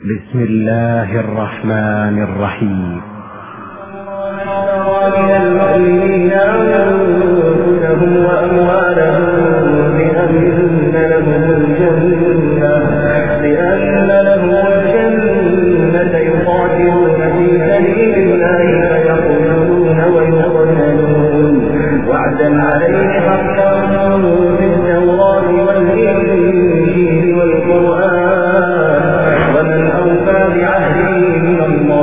بسم الله الرحمن الرحيم. المؤمنين أنفسهم وأموالهم بأن لهم الجنة يقاتلون في سبيل الله فيقتلون ويقتلون وعدا عليه حقا في التوراة والإنجيل والقرآن ومن أوفى بعهده من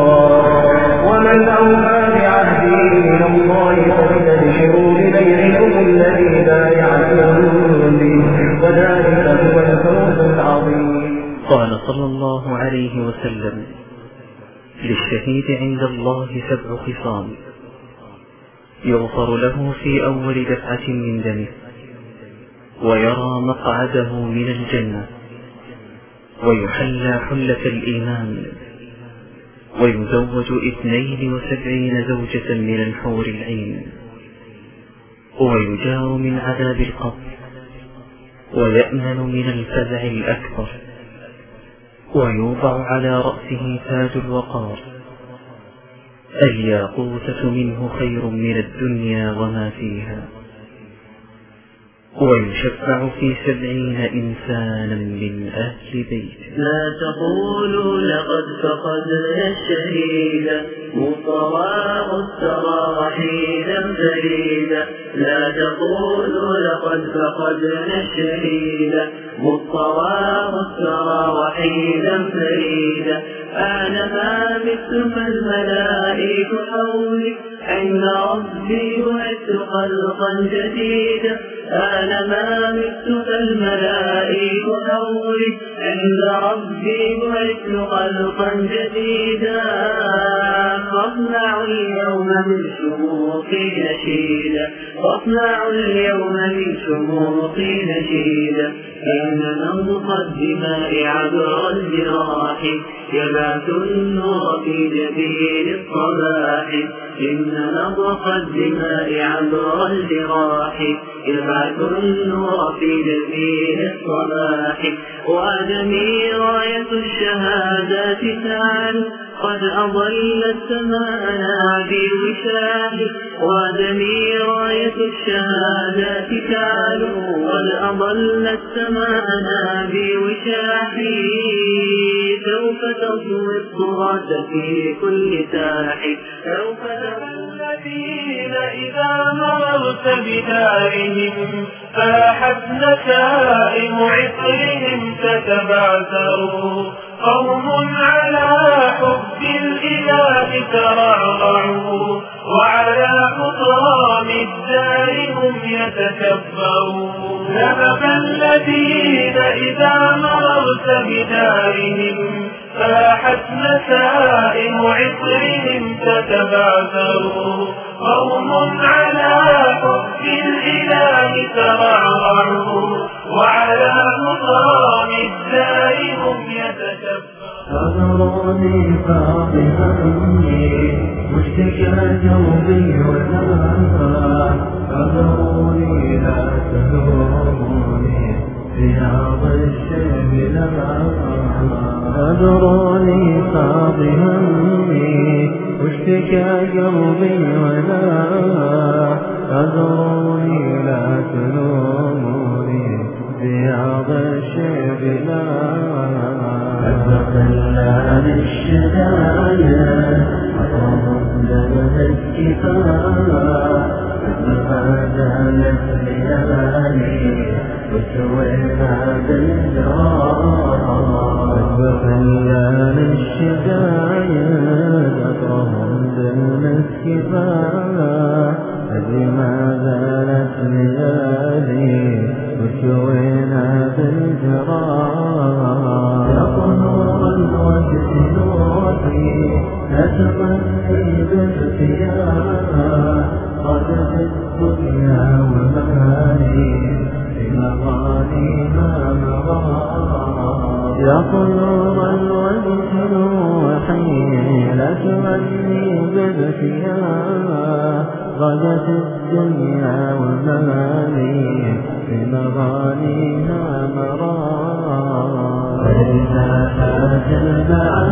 الله فاستبشروا ببيعكم الذي بايعتم به وذلك هو الفوز العظيم. قال صلى الله عليه وسلم: للشهيد عند الله 7 خصال: يغفر له في أول دفعة من دمه، ويرى مقعده من الجنة، ويحلى حلة الإيمان، ويزوج 72 زوجة من الحور العين، ويجار من عذاب القبر، ويأمن من الفزع الأكبر، ويوضع على رأسه تاج الوقار. الياقوتة منه خير من الدنيا وما فيها، ويشفع في 70 إنسانا من أهل بيته. لا تقولوا لقد فقدنا الشهيدا مصطفى مسترى وحيدا فريدا. لا تقولوا لقد فقدنا الشهيدا مصطفى مسترى وحيدا فريدا. آنما مثل الملائك حولي عند ربي وعدت خلقا جديدا. آنما مثل الملائك حولي عند ربي وعدت خلقا جديدا. فاصنعوا اليوم من شموخي نشيدا، فاصنعوا اليوم من شموخي نشيدا. إن ننضح الدماء عبر الجراح يبعث النور في جبين الصباح. إن نضح الدماء عبر الجراح يبعث النور في جبين الصباح. وآدمي راية الشهادات تعالوا قد أضلت سماءنا بوشاح. وآدمي راية الشهادات تعالوا قد أضلت سماءنا بوشاح. سوف تضوي الصراط في كل ساح. سوف الذين إذا مررت بدارهم فاحت نسائم عطرهم تتبعثروا. قوم على حب الإله ترعرعوا وعلى حطام الدار هم يتكبرون. ذهب الذين إذا مررت بدارهم فاحت نسائم عطرهم تتبعثروا. قوم على حب الإله ترعرعوا وعلى حطام الدار هم يتكبرون. أغراني فاضي همي مشتكى جوبي وذاها. أغروني لا تلوموني رياض الشيب لها. أغروني فاضي همي مشتكى قلبي وذاها. أغروني لا تلوموني رياض الشيب لها. أتخلى الشدايا أطرم لها الكفاية. فهذا ليالي وسوينا بالجراح. أتخلى الشدايا أطرم لها الكفاية. ما زالت ليالي وسوينا بالجراح. الوجه نوري أتغني بالثياب. قدت الدنيا ومالي في مغاني ما مرى. يقول الوجه نوري أتغني بالثياب. غدت الدنيا ومالي في مغانيها مرار. فإذا فات البعد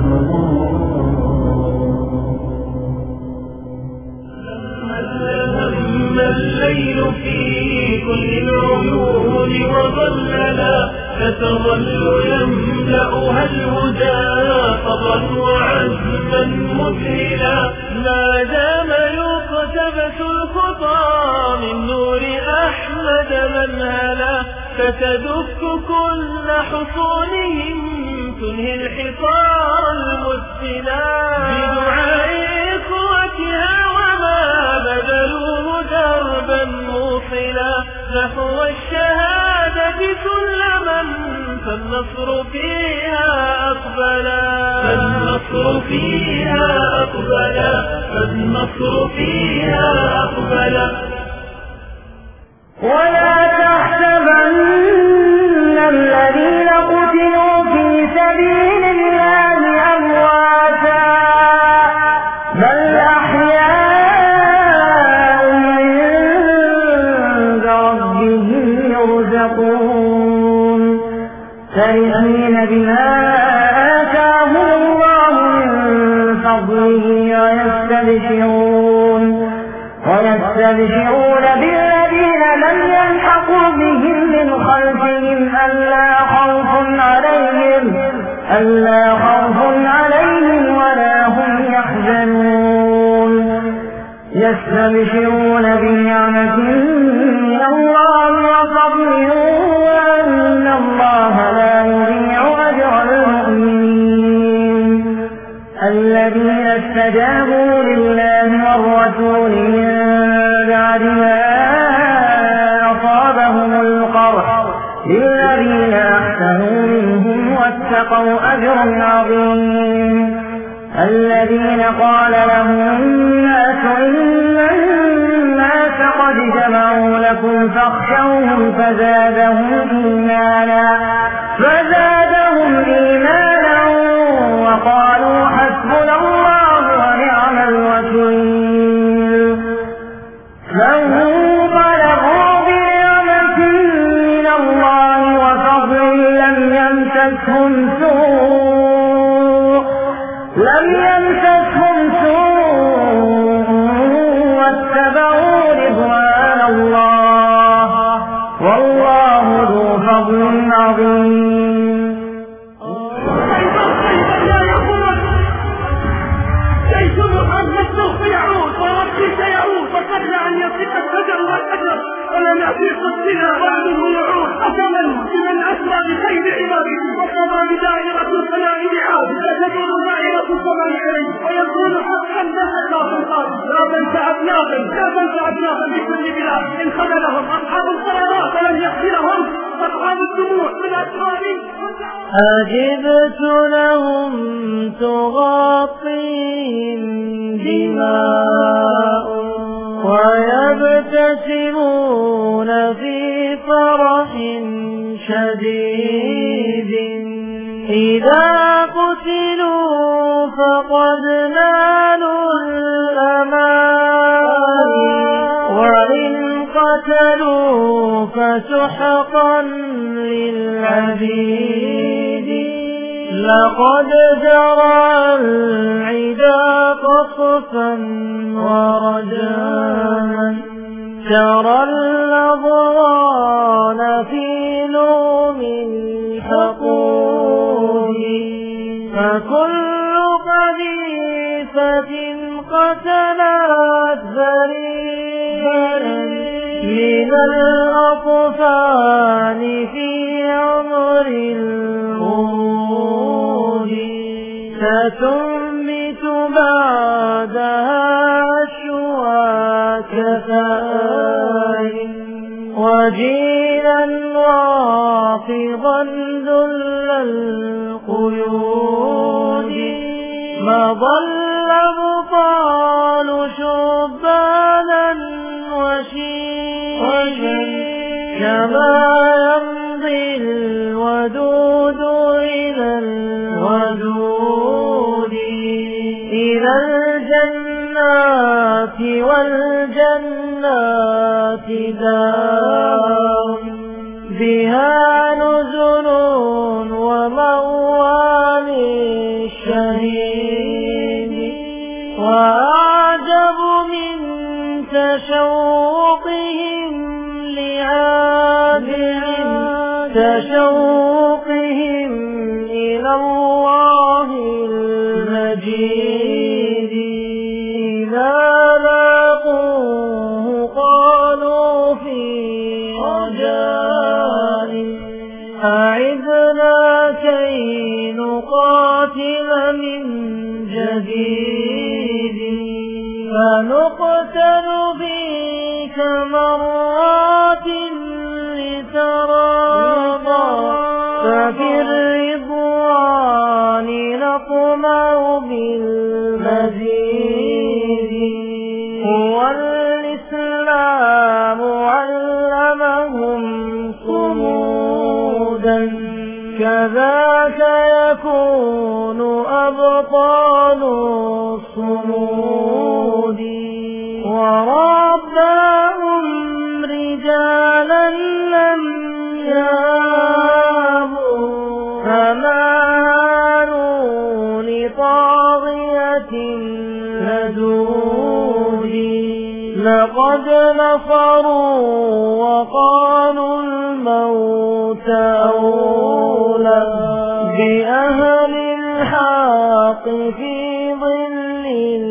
الليل في كل العيون وظللا فتظل يملأها الهدى فضلا وعزما مذهلا ما دام يقتبس الخطى من نور أحمد منهلا فتدك كل حصونهم تنهي الحصار المسفلا بدعاء إخوتها وما بذلوه دربا موصلا نحو الشهادة سلما فالنصر فيها أقبلا فالنصر فيها أقبلا فالنصر فيها أقبلا ولا تحسبن الذين قتلوا في سبيل الله أمواتا بل أحياء عند ربهم يرزقون فرحين بما آتاهم الله من فضله ويستبشرون بالذين لم يلحقوا بهم من خلفهم ألا خوف عليهم ولا هم يحزنون يستبشرون بنعمة من الله وفضل وأن الله لا يضيع أجر المؤمنين الذين استجابوا لله والرسول من بعد ما أصابهم القرح للذين أحسنوا منهم واتقوا أجر عظيم الذين قال لهم الناس إن الناس قد جمعوا لكم فاخشوهم فزادهم إيمانا وقالوا حسبنا الله ونعم الوكيل فانقلبوا بنعمة من الله وفضل لم يمسسهم سوء واتبعوا رضوان الله والله ذو فضل عظيم جيش محمد سوف يعود وربي سيعود وقبل أن يصيب الفجر والأجر ولم يأتي قدسنا وعده يعود قسما بمن أسرى بخير عباده وقضى بدائرة الفناء بعاده فتدور دائرة السماء إليه ويكون حقا نحن لا تنسى أبناء بكل بلاد إن خذلهم أصحاب القرارات ولم يغفرهم أصحاب الدموع من أسرارهم أجبت لهم تغطيهم دماء ويبتسمون في فرح شديد إذا قتلوا فقد نالوا الأمان وإن قتلوا فسحقا للعبيد لقد جرى العدا قصفا ورجاما ترى الأضران في لوم الحقود فكل قذيفة قتلت بريئا من الأطفال في عمر الغمود ستنبت بعدها أشواك ثائر وجيلا واقظا ذل القيود مضى الأبطال شبانا وشيبا كما يمضي الودود إلى الودود إلى الجنات والجنات دار بها نزل وموال الشهيد كشوقهم إلى الله المجيد. إذا لاقوه قالوا في رجاء أعذنا كي نقاتل من جديد، فنقتل فيك مرات لتراضى، ففي الرضوان نطمع بالمزيد. هو الإسلام علمهم صمودا، كذاك يكون أبطال الصمود. ورباهم رجالا لم يابوا، فما هانوا لطاغية لدود. لقد نصروا وقالوا الموت أولى بأهل الحق في ظل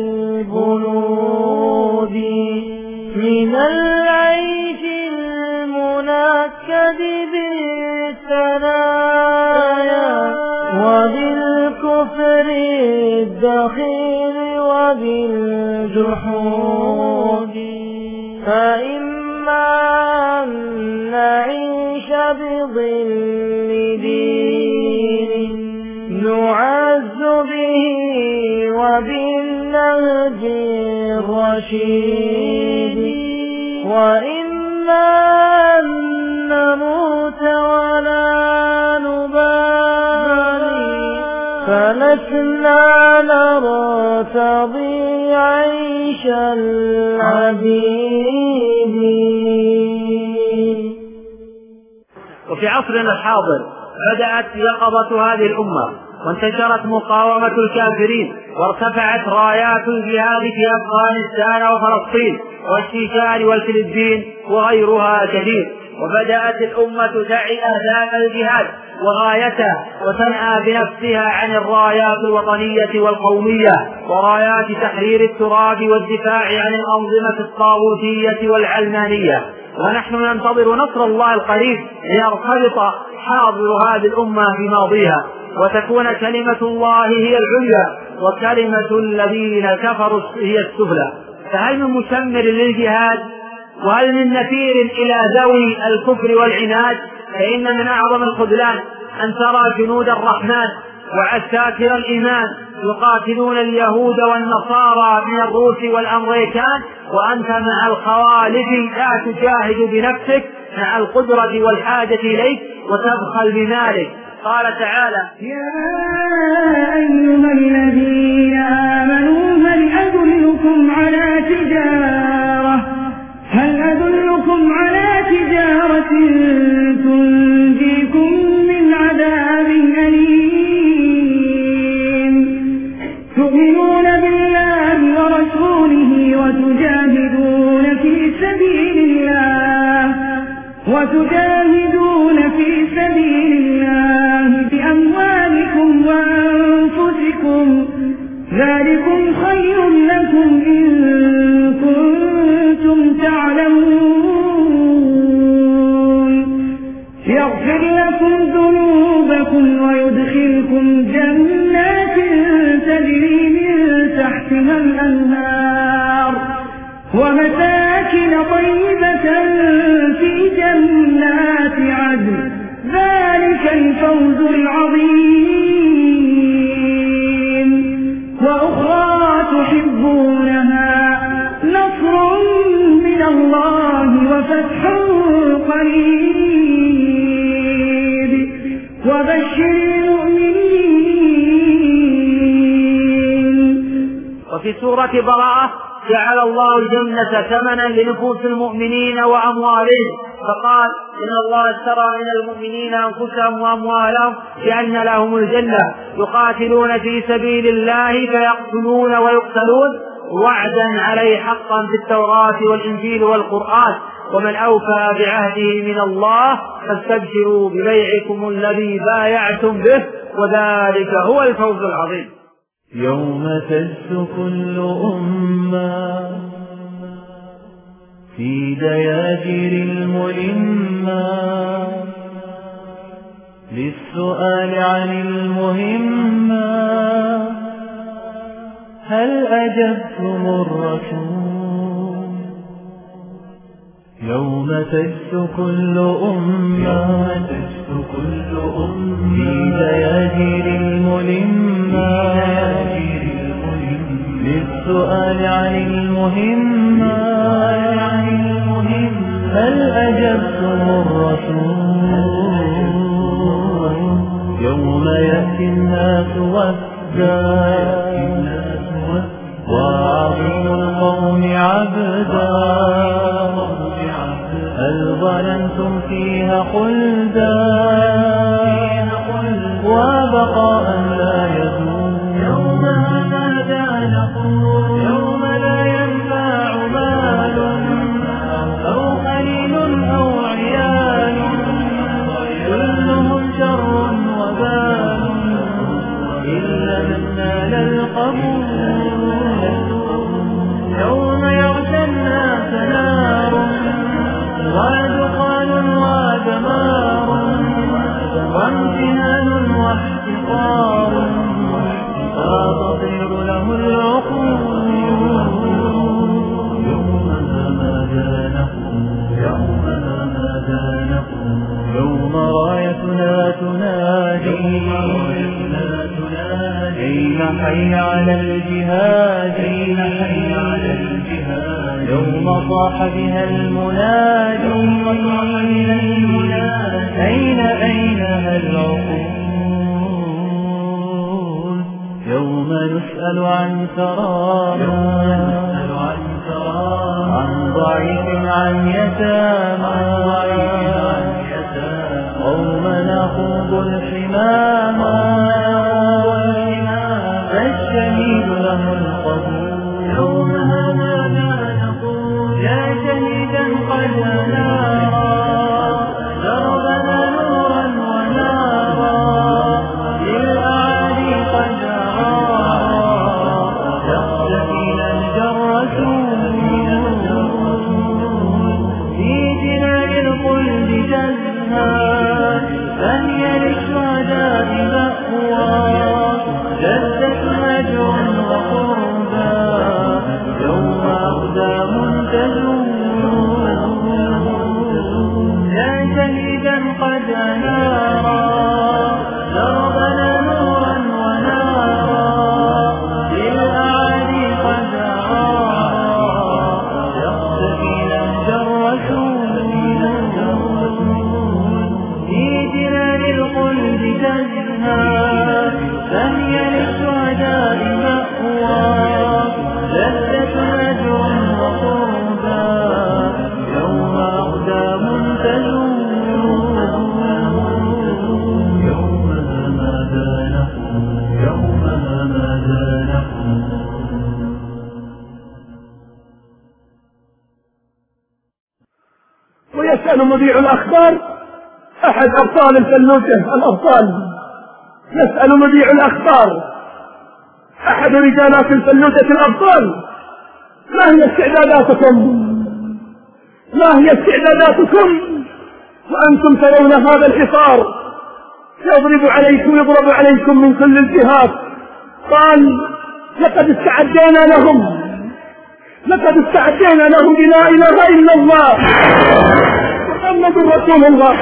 البنود. من العيش المنكد بالثنايا، وبالكفر الدخيل وبالجحود. فإما أن نعيش بظل دين نعز به وبالنهج الرشيد، وإما أن نموت ولا نبالي، فلسنا نرتضي عيش العبيد. وفي عصرنا الحاضر بدأت يقظة هذه الأمة، وانتشرت مقاومة الكافرين، وارتفعت رايات الجهاد في أفغانستان وفلسطين والشيشان والفلبين وغيرها كثير. وبدأت الأمة تعي أهداف الجهاد وغايته، وتنأى بنفسها عن الرايات الوطنية والقومية ورايات تحرير التراب والدفاع عن الأنظمة الطاغوتية والعلمانية. ونحن ننتظر نصر الله القريب ليرتبط حاضر هذه الأمة بماضيها، وتكون كلمة الله هي العليا وكلمة الذين كفروا هي السفلى. فهل من مسمر للجهاد؟ وهل من نفير إلى ذوي الكفر والعناد؟ فإن من أعظم الخذلان أن ترى جنود الرحمن وعساكر الإيمان يقاتلون اليهود والنصارى من الروس والأمريكان، وأنت مع الخوالف لا تجاهد بنفسك مع القدرة والحاجة إليك وتبخل بمالك. قال تعالى: يا أيها الذين آمنوا هل أدلكم على تجارة تنجيكم من عذاب أليم، تؤمنون بالله ورسوله وتجاهدون في سبيل الله بأموالكم وأنفسكم، ذلكم خير لكم إن كنتم تعلمون، يغفر لكم ذنوبكم ويدخلكم جنات تجري من تحتها الأنهار ومساكن طيبة في جنات عدن، ذلك الفوز العظيم. وأخرى تحبونها، نصر من الله وفتح قريب، وبشر المؤمنين. وفي سورة براءة جعل الله الجنة ثمنا لنفوس المؤمنين وأموالهم، فقال: إن الله اشترى من المؤمنين أنفسهم وأموالهم بأن لهم الجنة، يقاتلون في سبيل الله فيقتلون ويقتلون وعدا عليه حقا في التوراة والإنجيل والقرآن، ومن أوفى بعهده من الله فاستبشروا ببيعكم الذي بايعتم به وذلك هو الفوز العظيم. يوم تجث كل أمة في دياجر الملمة للسؤال عن المهمة هل أجبتم الرسول؟ يوم تجث كل أمة في دياجر الملمة للسؤال عن المهمة هل أجبتم الرسول؟ يوم يأتي الناس وفدا وعظيم القوم عبدا هل ظننتم فيها خلدا وبقاء لا يزول؟ يوم ماذا نقول؟ يوم لا ينفع مال أو خليل أو عيال كلهم شر وبال إلا من نال القبول. يوم يغشى الناس نار ودخان ودمار وامتهان واحتقار فتطير له العقول. يومنا ماذا نقول؟ يوم رايتنا تنادي حين حي على الجهاد يوم صاح بها المنادي أين العقول؟ يوم نسأل عن كرامة عن ضعيف عن يتامى قوم نخوض الحمامة فالشهيد له القبول. يوم ماذا نقول؟ يا شهيدا قد نارا دربنا نورا ونارا للأعادي قد يقتفينا الجرسون في جنان الخلد جنات ثانية للشهداء مأوى جدة أجر وقربى يوم أقدام تزول. يا شهيدا قد نارا دربنا نورا ونارا للأعادي قد يقتفينا الجرسون في جنان الخلد تزهى ثانية للشهداء مأوى جدة أجر وقربى يوم أقدام تزول. يومها ماذا نقول؟ ويسأل مذيع الأخبار أحد أبطال الفلوجة الأبطال، يسأل مذيع الأخبار أحد رجالات الفلوجة الأبطال ما هي استعداداتكم وأنتم ترون هذا الحصار يضرب عليكم من كل الجهات. قال لقد استعدينا لهم بلا إله إلا الله محمد رسول الله.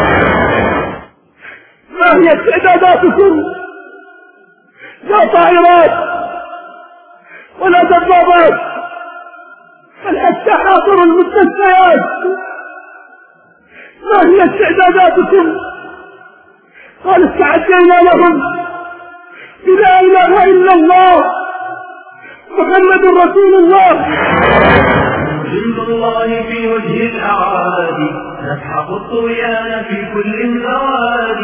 ما هي استعداداتكم؟ لا طائرات ولا دبابات بل حتى حاصر المستشفيات. ما هي استعداداتكم؟ قال استعدينا لهم بلا إله إلا الله محمد رسول الله. جند الله في وجه الأعادي نسحق الطغيان في كل الأوادي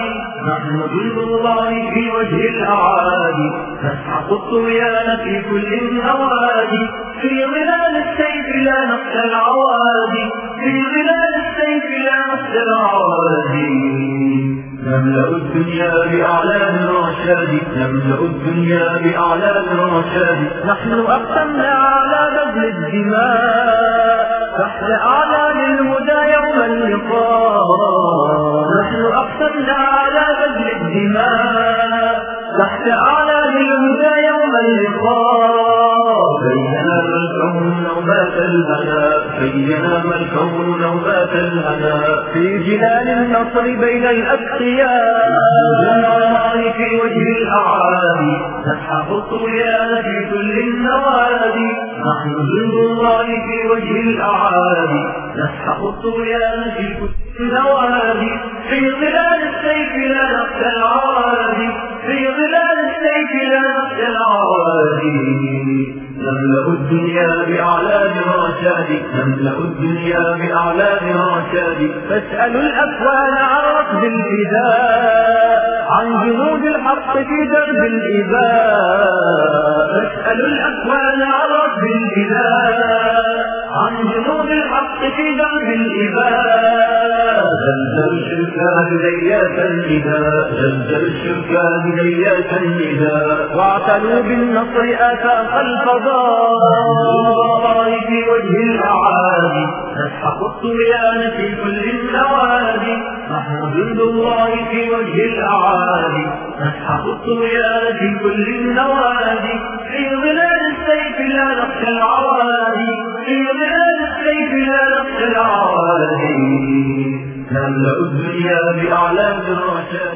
نحن جند الله في وجه الأعادي، نسحق الطغيان في كل النوادي، في ظلال السيف لا نخشى العوادي، في ظلال السيف لا نخشى العوادي. نملأ الدنيا بأعلام الرشاد، نملأ الدنيا بأعلام الرشاد. نحن أقسمنا على بذل الدماء تحت أعلام الهدى يوم اللقاء. نحن أقسمنا على بذل الدماء تحت أعلام الهدى يوم اللقاء. بينما الكون نوبات الهنا، بينما الكون نوبات الهنا، في جلال النصر بين الأتقياء. جند الله في وجه الأعادي، نسحق الطغيان في كل النوادي. نحن جند الله في وجه الأعادي، نسحق الطغيان في كل النوادي. في ظلال السيف لا نخشى العوادي، في ظلال السيف لا نخشى العوادي. نملأ الدنيا بأعلام الرشاد، نملأ الدنيا بأعلام الرشاد. فاسألوا الأكوان عن ركب الفداء، عن جنود الحق في درب الإباء. فاسألوا الأكوان عن ركب الفداء، عن جنود الحق في درب الإباء. زلزل الشركان ليات النداء، زلزل الشركان ليات النداء. واعتلوا بالنصر آفاق الفضاء. الله في وجه الأعادي، نسحق الطغيان في كل النوادي. نحن جند الله في وجه الأعادي، نسحق الطغيان في كل النوادي. في ظلال السيف لا نخشى العوادي، في ظلال السيف لا نخشى العوادي. نملأ الدنيا بأعلام الرشاد.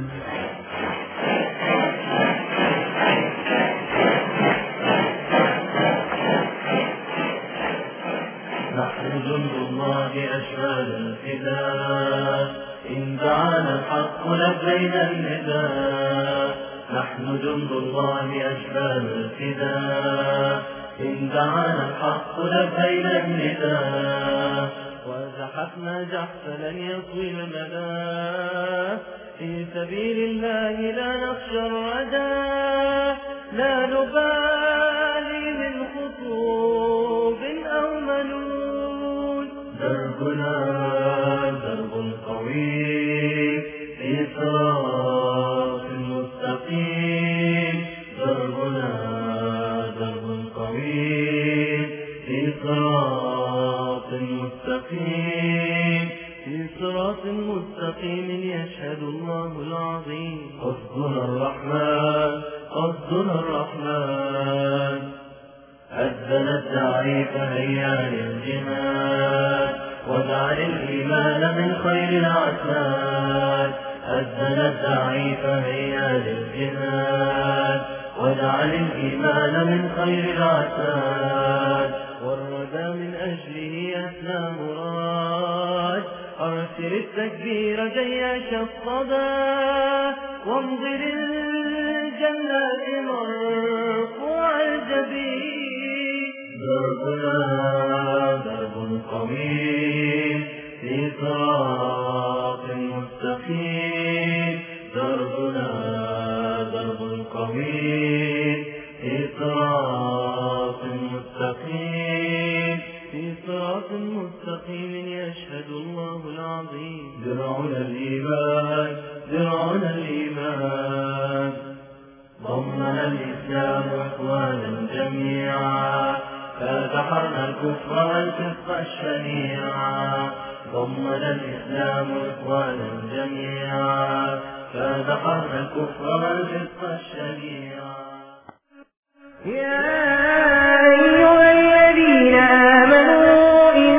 نحن جند الله أشبال الفداء، إن دعانا الحق لبينا النداء. نحن جند الله أشبال الفداء، إن دعانا الحق لبينا النداء. وزحفنا جحفا لن يطوي المدى، في سبيل الله لا نخشى الردى. لا نبالي من خطوب أو منون، دربنا درب قوي في صراط مستقيم. دربنا درب قوي في صراط مستقيم، في صراط مستقيم يشهد الله العظيم. قصدنا الرحمن، قصدنا الرحمن. أذن الداعي فهيا للجهاد، واجعل الإيمان من خير العساد. أذن الداعي فهيا للجهاد، واجعل الإيمان من خير العساد. والردى من أجله أسلى مراد، أرسل التكبير جيش الصدى. وانظر الجنات مرفوع الجبين. دربنا درب قويم في صراط مستقيم. دربنا درب قويم في صراط مستقيم، في صراط مستقيم يشهد الله العظيم. درعنا الإيمان، درعنا الإيمان. ضمنا الإسلام إخوانا جميعا، فدحرنا الكفر والفسق الشنيعا. ضمنا الإسلام إخوانا جميعا، فدحرنا الكفر والفسق الشنيعا. يا أيها الذين آمنوا إن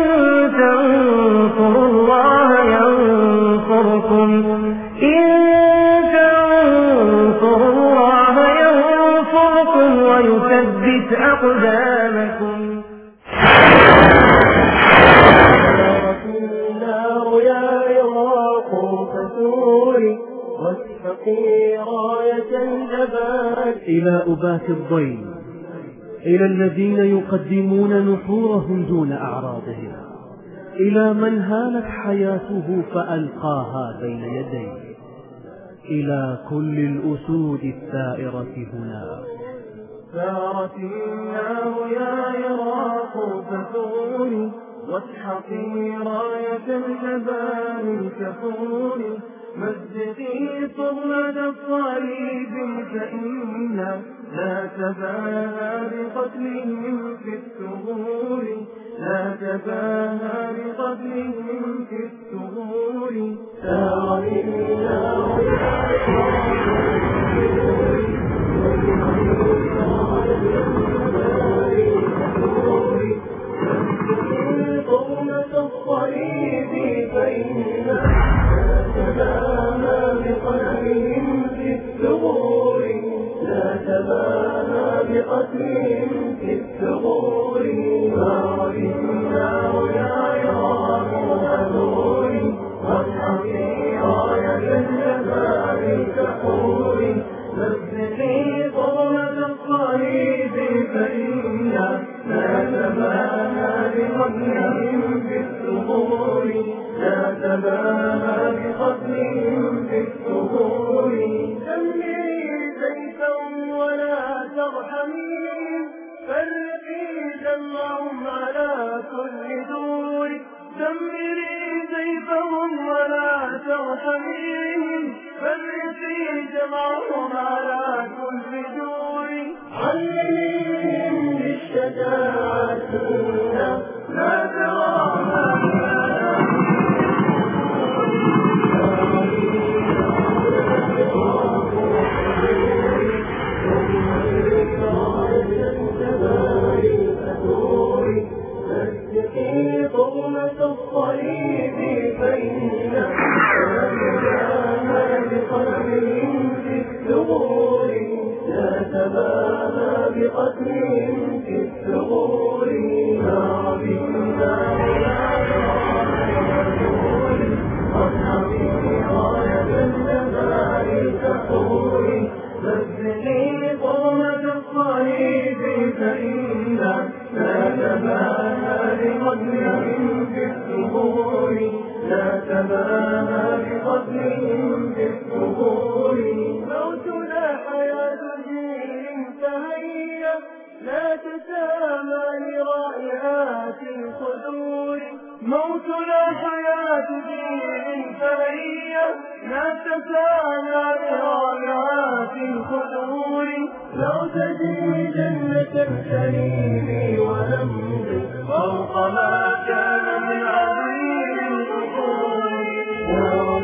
تنصروا الله ينصركم، إن تنصروا الله ينصركم ويثبت أقدامكم. النار يا عراق فتوري واسحقي راية الجبال. إلى أبات الضيم، إلى الذين يقدمون نحورهم دون أعراضهم، إلى من هانت حياته فألقاها بين يديه. إلى كل الأسود الثائرة هناك. ثارت النار يا عراق فثوري واسحقي راية الجبال الكفور مزقي صهد الصليب فإنا لا تباهى بقتلهم في الثغور لا تباهى بقتلهم في الثغور ثارت النار قومة الصليب فإنا لا تباهى بقتلهم في الثغور لا تباهى بقتلهم في الثغور ثارت النار يا عراق فثوري واسحقي راية الجبال الكفور مزقي قومة الصليب فإنا لا تباهى بقتلهم في الثغور لا تباهى بقتلهم في الثغور دمري سيفهم ولا ترحميهم فرقي دمعهم على كل دور دمري سيفهم ولا ترحميهم فرقي دمعهم على كل دور علميهم بالشجاعة لا تراها مزقي قومة الصليب فإنا لا تباهى بقتلهم في الثغور لا تباهى بقتلهم في الثغور نار بالنار واسحقي راية الجبال الكفور مزقي قومة الصليب فإنا لا تباهى بقتلهم في الثغور لا تباهى بقتلهم في الثغور موتنا حياة جيل فهيا لا تسامى لرائعات الخدور موتنا حياة جيل فهيا لا تسامى لرائعات الخدور لو تجري جنة الحليم ونمضي فوق ما كان من عظيم القصور يا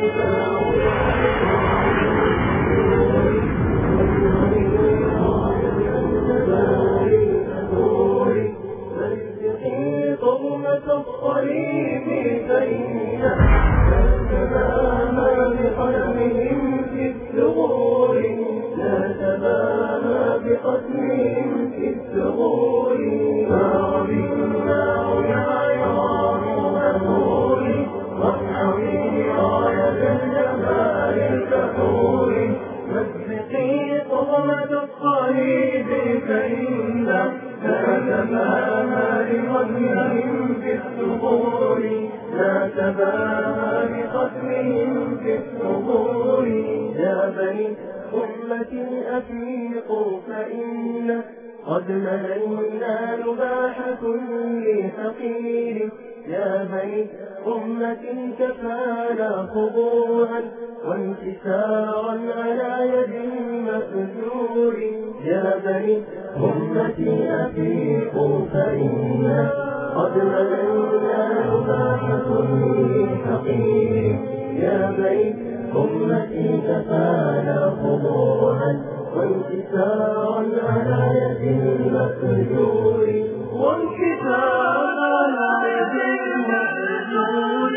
مزقي قومة الصليب فإنا لا تباهى بقتلهم في الثغور لا تباهى بقتلهم في الثغور نار النار يا عراق فثوري واسحقي راية الجبال الكفور مزقي قومة الصليب فإنا لا تباهى بقتلهم في الثغور لا تباهى بقتلهم في الثغور يا بني أمتي أفيقوا فإن قد مللنا نباح كل حقير يا بني أمتي كفانا خضوعا وانكسارا على يد المأجور يا بني أمتي أفيقوا فإنا قد مللنا نباح كل حقير يا بني أمتي كفانا خضوعا وانكسارا على يد المأجور وانكسارا على يد المأجور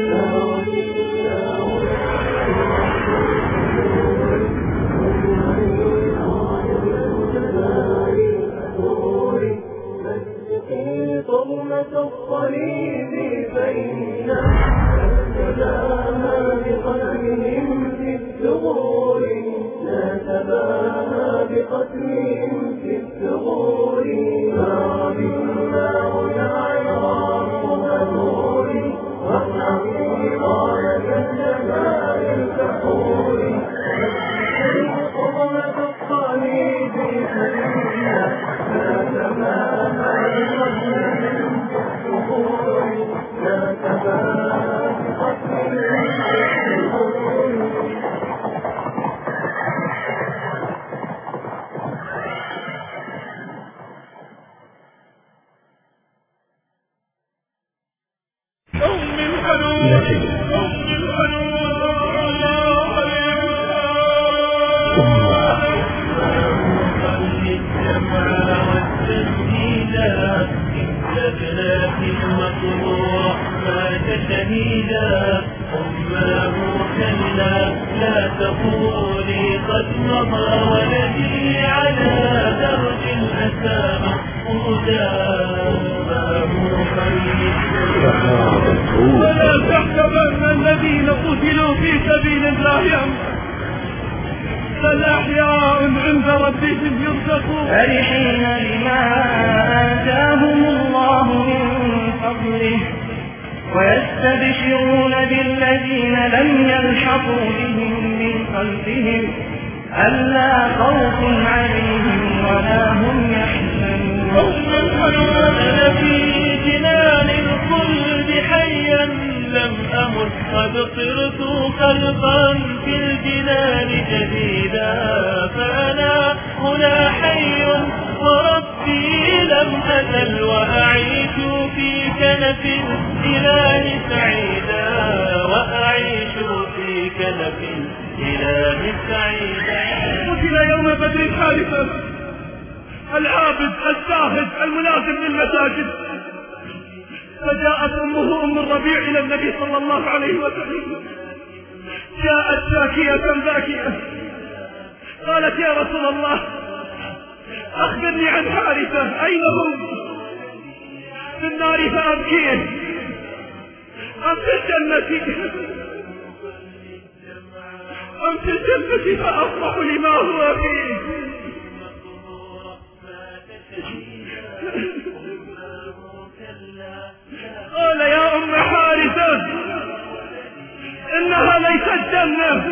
مزقي قومة الصليب فإنا لا تباهى بقتلهم في الثغور لا تباهى بقتلهم في الثغور نار النار يا عراق فثوري واسحقي راية الجبال الكفور شهيدا أمه كلا لا تقولي قد مضى ولدي على درج الأسى مفقودا أمه ولا تحسبن الذين قتلوا في سبيل الله بل أحياء عند ربهم يرزقون فرحين بما آتاهم الله من فضله ويستبشرون بالذين لم يلحقوا بهم من خلفهم ألا خوف عليهم ولا هم يحزنون أنا في جنان الخلد حيا لم أمت قد صرت خلقا في الجنان جديدا فأنا هنا حي وربي لم أزل وأعيش في كنف الإله سعيدا وأعيش في كنف الإله سعيدا. قتل يوم بدر حارثا العابد الزاهد الملازم للمساجد فجاءت أمه أم الربيع إلى النبي صلى الله عليه وسلم جاءت شاكية باكية قالت يا رسول الله أخبرني عن حارثة أين هم في النار فأبكيه أم في الجنة أم في الجنة فأفرح لما هو فيه. قال يا أم حارثة إنها ليست جنة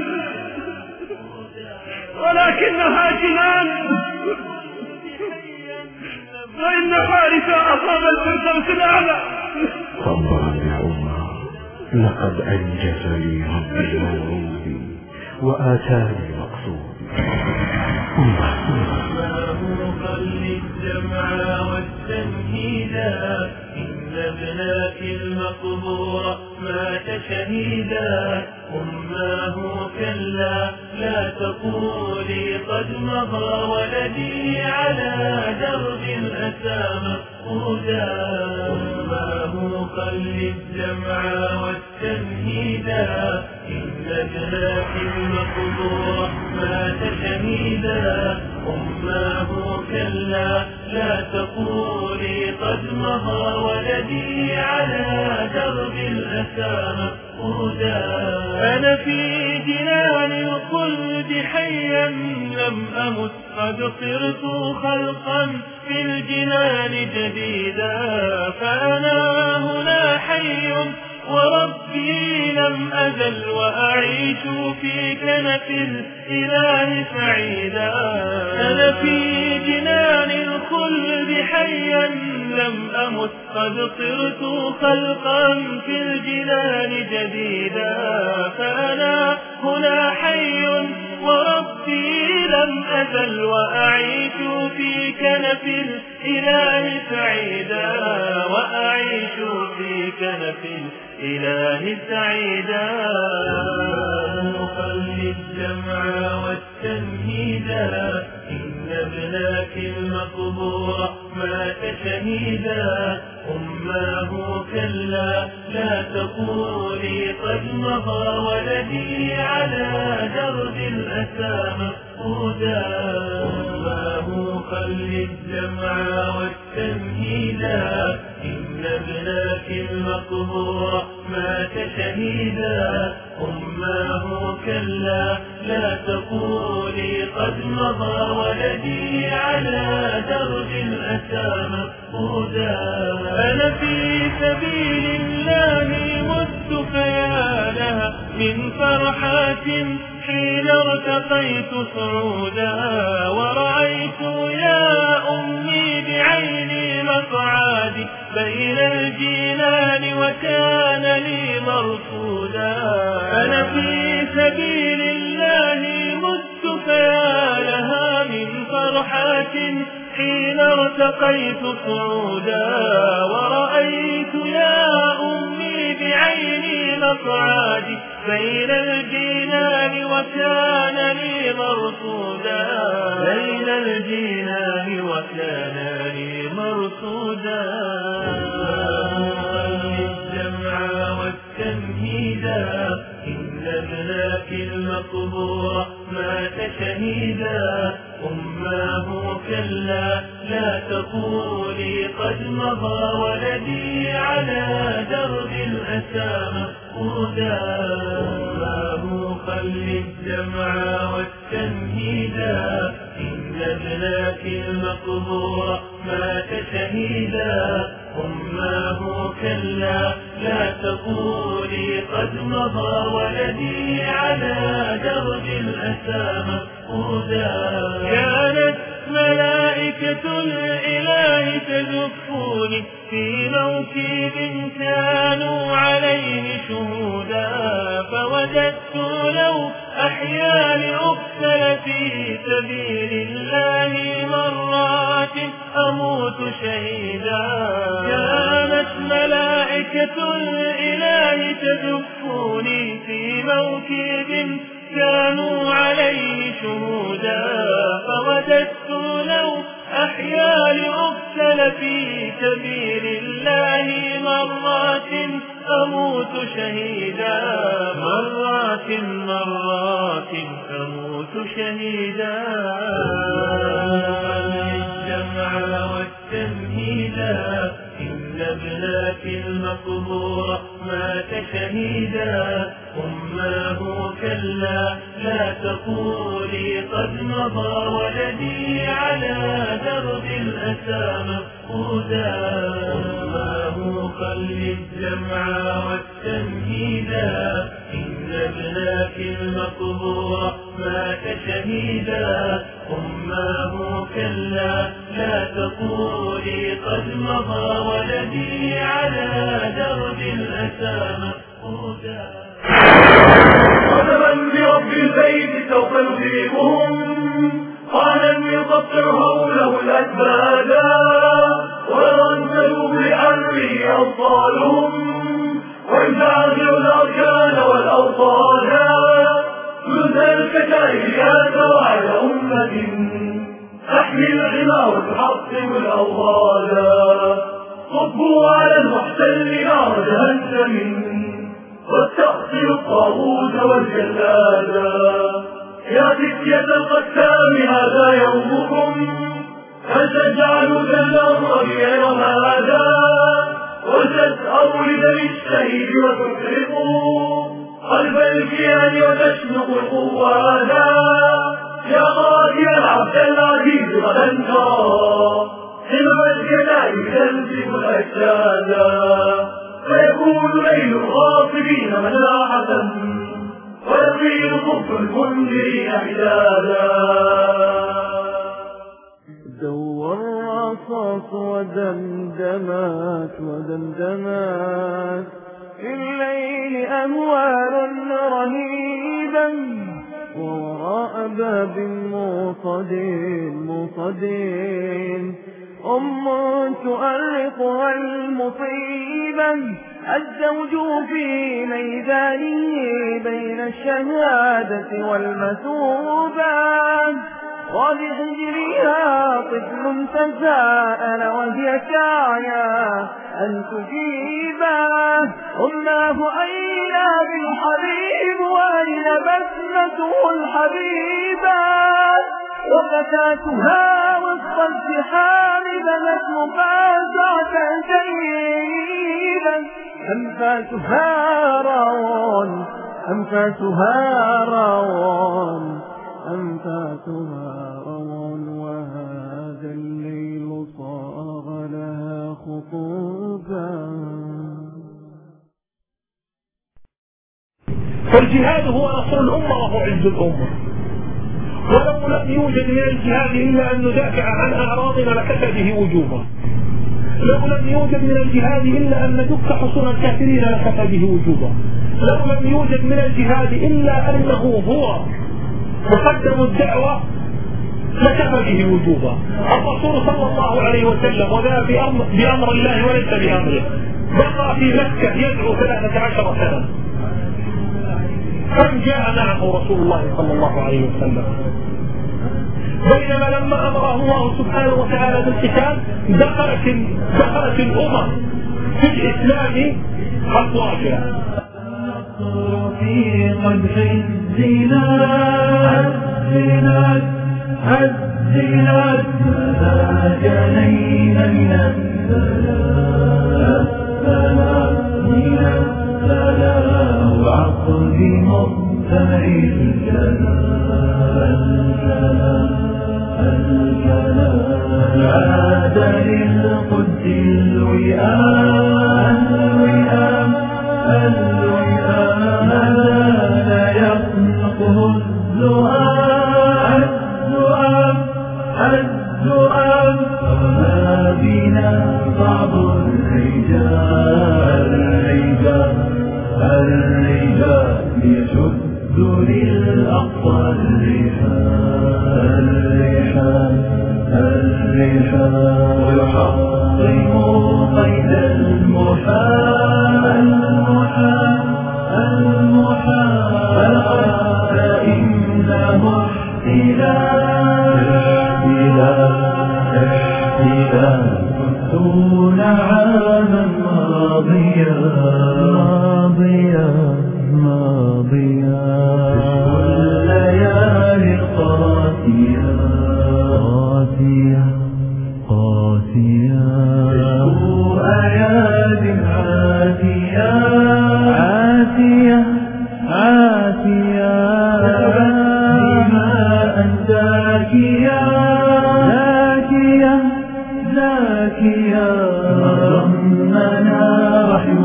ولكنها جنان وإن حارثة أصاب الفردوس الأعلى. صبرا يا أمه لقد أنجز لي ربي موعودي وآتاني مقصودي. خلي الدمع والتمهيدا إن ابناك المقبور مات شهيدا أماه كلا لا تقولي قد مضى ولدي على درب الأسى مفقودا أماه خلي الدمع والتمهيدا إن ابناك المقبور مات شهيدا أماه كلا لا تقولي قد مضى ولدي على درب الأسى مفقودا. أنا في جنان الخلد حيا لم أمت قد صرت خلقا في الجنان جديدا فأنا هنا حي وربي لم أزل وأعيش في كنف الإله سعيدا. أنا في جنان الخلد حيا لم أمت قد صرت خلقا في الجنان جديدا فأنا هنا حي وربي لم أزل وأعيش في كنف الإله سعيدا وأعيش في كنف الإله سعيدا. خلي الدمع والتمهيدا إن ابناك المقبور مات شهيدا أماه كلا لا تقولي قد مضى ولدي على درب الأسى مفقودا أماه خلي الدمع والتمهيدا إن ابناك المقبور مات شهيدا أماه كلا لا تقولي قد مضى ولدي على درج الأسى مفقودا. أنا في سبيل الله مت خيالها من فرحات حين ارتقيت صعودا ورأيت يا أمي بعيني مقعدي بين الجنان وكان لي مرصودا. أنا في سبيل الله مت خيالها من فرحات حين ارتقيت صعودا ورأيت يا أمي بين الجنان وكان لي مرصودا بين الجنان وكان لي مرصودا الجمع والتمهيدا إن ابناك المقبور مات شهيدا أماه كلا لا تقولي قد مضى ولدي على درب الأسى مفقودا أماه خل الدمع والتمهيدا إن ابناك المقبور مات شهيدا أماه كلا لا تقولي قد مضى ولدي على درب الأسى مفقودا كانت ملائكة الإله تزفوني في موكب كانوا عليه شهودا فوجدت لو أحيا لأقتل في سبيل الله مرات أموت شهيدا كانت ملائكة الإله تزفوني في موكب كانوا عليه شهودا فوجدت لو أحيا لأقتل في سبيل الله مرات أموت شهيدا مرات أموت شهيدا الجمع والتمهيدا إن ابناك المقبور مات شهيدا أماه كلا لا تقولي قد مضى ولدي على درب الأسى مفقودا أماه خل الجمع والتمهيدا إن ابناك المقبور مات شهيدا أماه كلا لا تقولي قد مضى ولدي على درب الأسى مفقودا قسما برب البيت سوف نجيبهم قالا يقطر هوله الأسبادا وينزلوا لأمره أبطالهم ويزعزعوا الأركان والأوطادا تنزل الكتائب يا سواعد أمة تحمي الحمى وتحطم الأوغادا صبوا على المحتل نار جهنم واستأصل الطاغوت والجلادا يا فتية القسام هذا يومكم فتجعلوا ذل الربيع رمادا وتسأروا لدم الشهيد وتفرقوا قلب الكيان وتشنق القوادا يا قاضي العبد العزيز غدا ترى حمى الجلال تنزف الأجسادا فيكون ليل الغاصبين ملاحة ويطير صبح المنذرين حدادا دور رصاص ودمدمات في الليل أهوال رهيبا ووراء باب موصد أم تؤرقها المصيبا الزوج في ميدانه بين الشهادة والمثوبة وبحجرها طفل تساءل وهي ساعية أن تجيبه أماه أين بالحبيب وأين بسمته الحبيبة وفتاتها وسط الزحام بنت مفازعة جيدا أنفاسها روان وهذا الليل صاغ لها خطوبا. فالجهاد هو نصر الأمة وهو عز الأمة، ولو لم يوجد من الجهاد إلا أن ندافع عن أعراضنا لكفى به وجوبا، لو لم يوجد من الجهاد إلا أن ندك حصون الكافرين لكفى به وجوبا، لو لم يوجد من الجهاد إلا أنه هو مقدم الدعوة لكفى به وجوبا. الرسول صلى الله عليه وسلم وذا بأمر الله وليس بأمره بقى في مكة يدعو 13 سنة، كم جاء معه رسول الله صلى الله عليه وسلم. بينما لما أمره الله سبحانه وتعالى بالقتال دخلت الأمم في الإسلام أفواجا. في قدح الزلال جنينا من السلام وعقد مختار الكلام عاد للقدس الوئام لا يخنقه الزؤام فما بنا بعض الرجال يشد للأقصى الرحال ويحطم قيد المحال فإنه احتلال ستون عاما ماضيا الليالي قاسية تشكو أياد عاتية دماء زاكية ضمنا رحم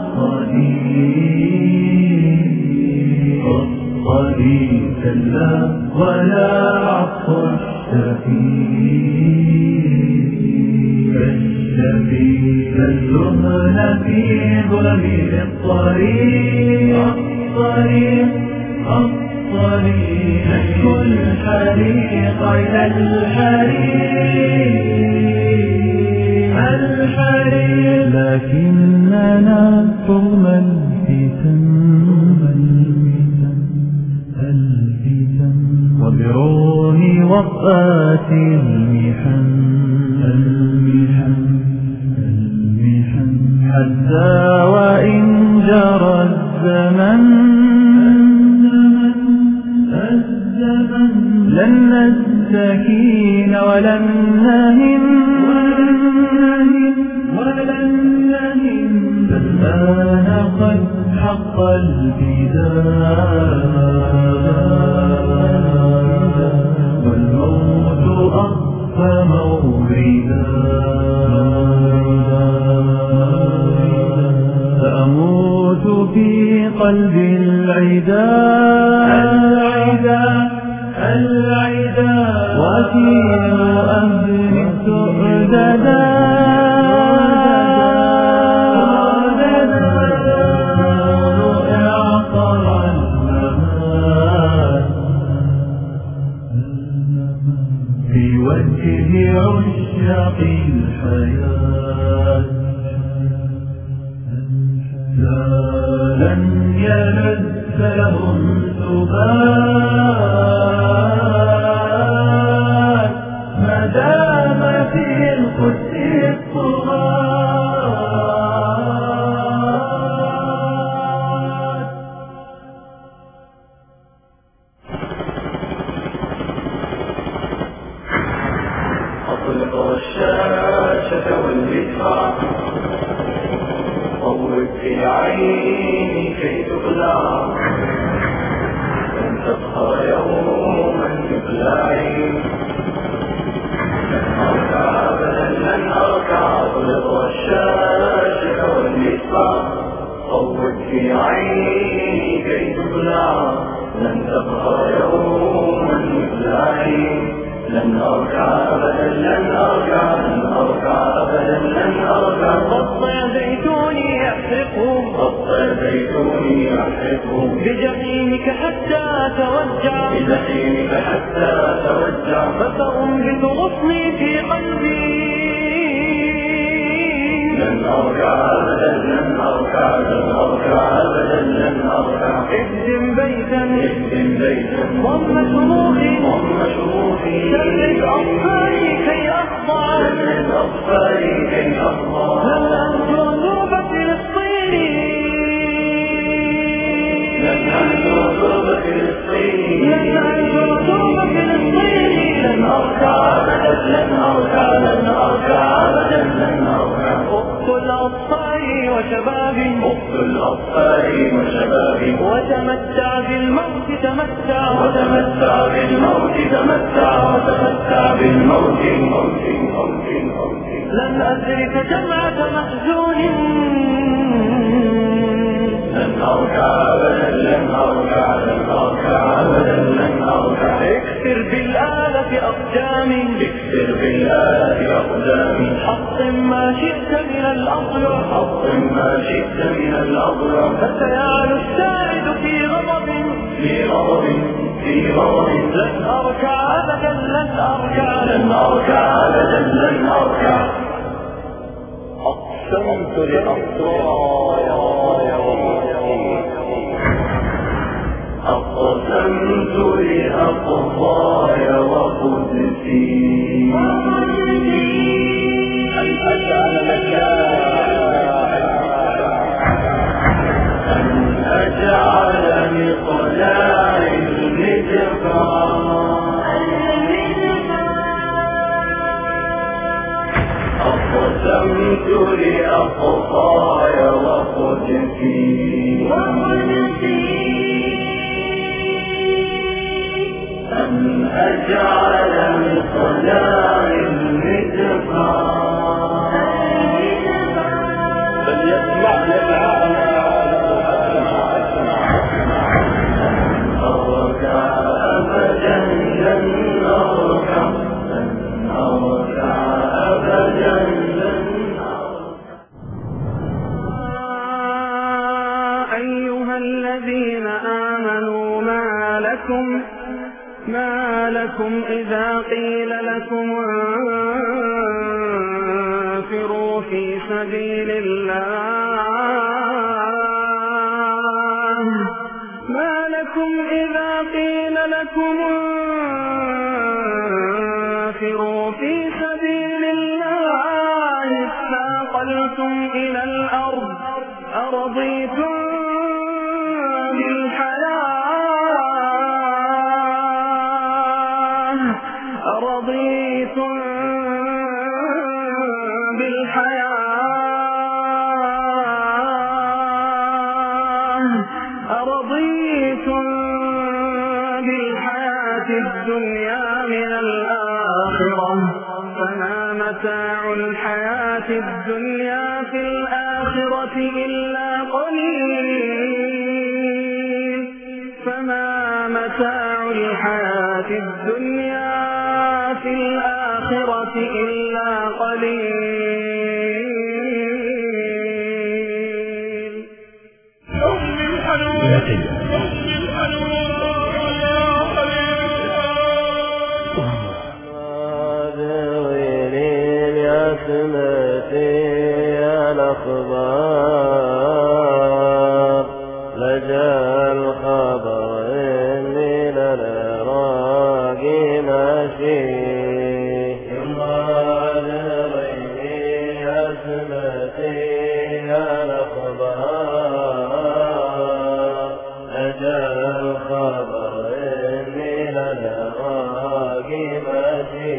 الصديق كلا ولا عطف الشفيق اليمن في ظلم الطريق نشكو الحريق إلى الحريق لكننا طغم الفتن وبرون وطأت المحن حتى وإن جرى الزمن لن نستكين ولن نهن فالآن قد حق البداية والموت أخفى موردا فأموت في قلب العدا وأسير أهل سؤددا في وجه عشاق الحياة لن يلذ لهم سبات ما دام في القدس الطغاة. أطلق الشاشة والمدفع طوّب في عيني كي تقلع لن تبقى يوما يبلعي لن أركع أطلق الشاشة والمدفع طوّب في عيني كي تقلع لن تبقى يوما يبلعي لن أركع أبدا لن أركع غطى زيتوني يحرقه بجحيمك حتى توجع فسأنبت غصني في قلبي لن أركع أبدا اهدم بيتا ضم شموخي شرد أطفالي كي أخضع لن أنجو ذوب فلسطيني لن أنجو ذوب فلسطيني لن أركع أبدا اقتل أطفالي وشبابي وتمتع بالموت لن أدرك جمعة محزون لن أركع أبدا اكسر بالآلة أقدامي حطم ما شئت من الأضرع فسيعلو السائد في غضب لن أركع أبدا أقسمت لأقضايا وقدسي أن أجعل مقلاع أقسمت لأقضاي وقدسي أن أجعل مقلاع فليسمع أيها الذين آمنوا ما لكم إذا قيل لكم انفروا في سبيل الله ما لكم إذا قيل لكم انفروا في سبيل الله اثاقلتم إلى الأرض أرضيتم بالحياة الدنيا من الآخرة فما متاع الحياة الدنيا في الآخرة إلا قليل فما متاع الحياة الدنيا في الآخرة إلا قليل أمي الحنون الأخبار لجأ الخبر إني للعراق ماشي الله لغيري أسمتي الأخبار لجأ الخبر إني للعراق ماشي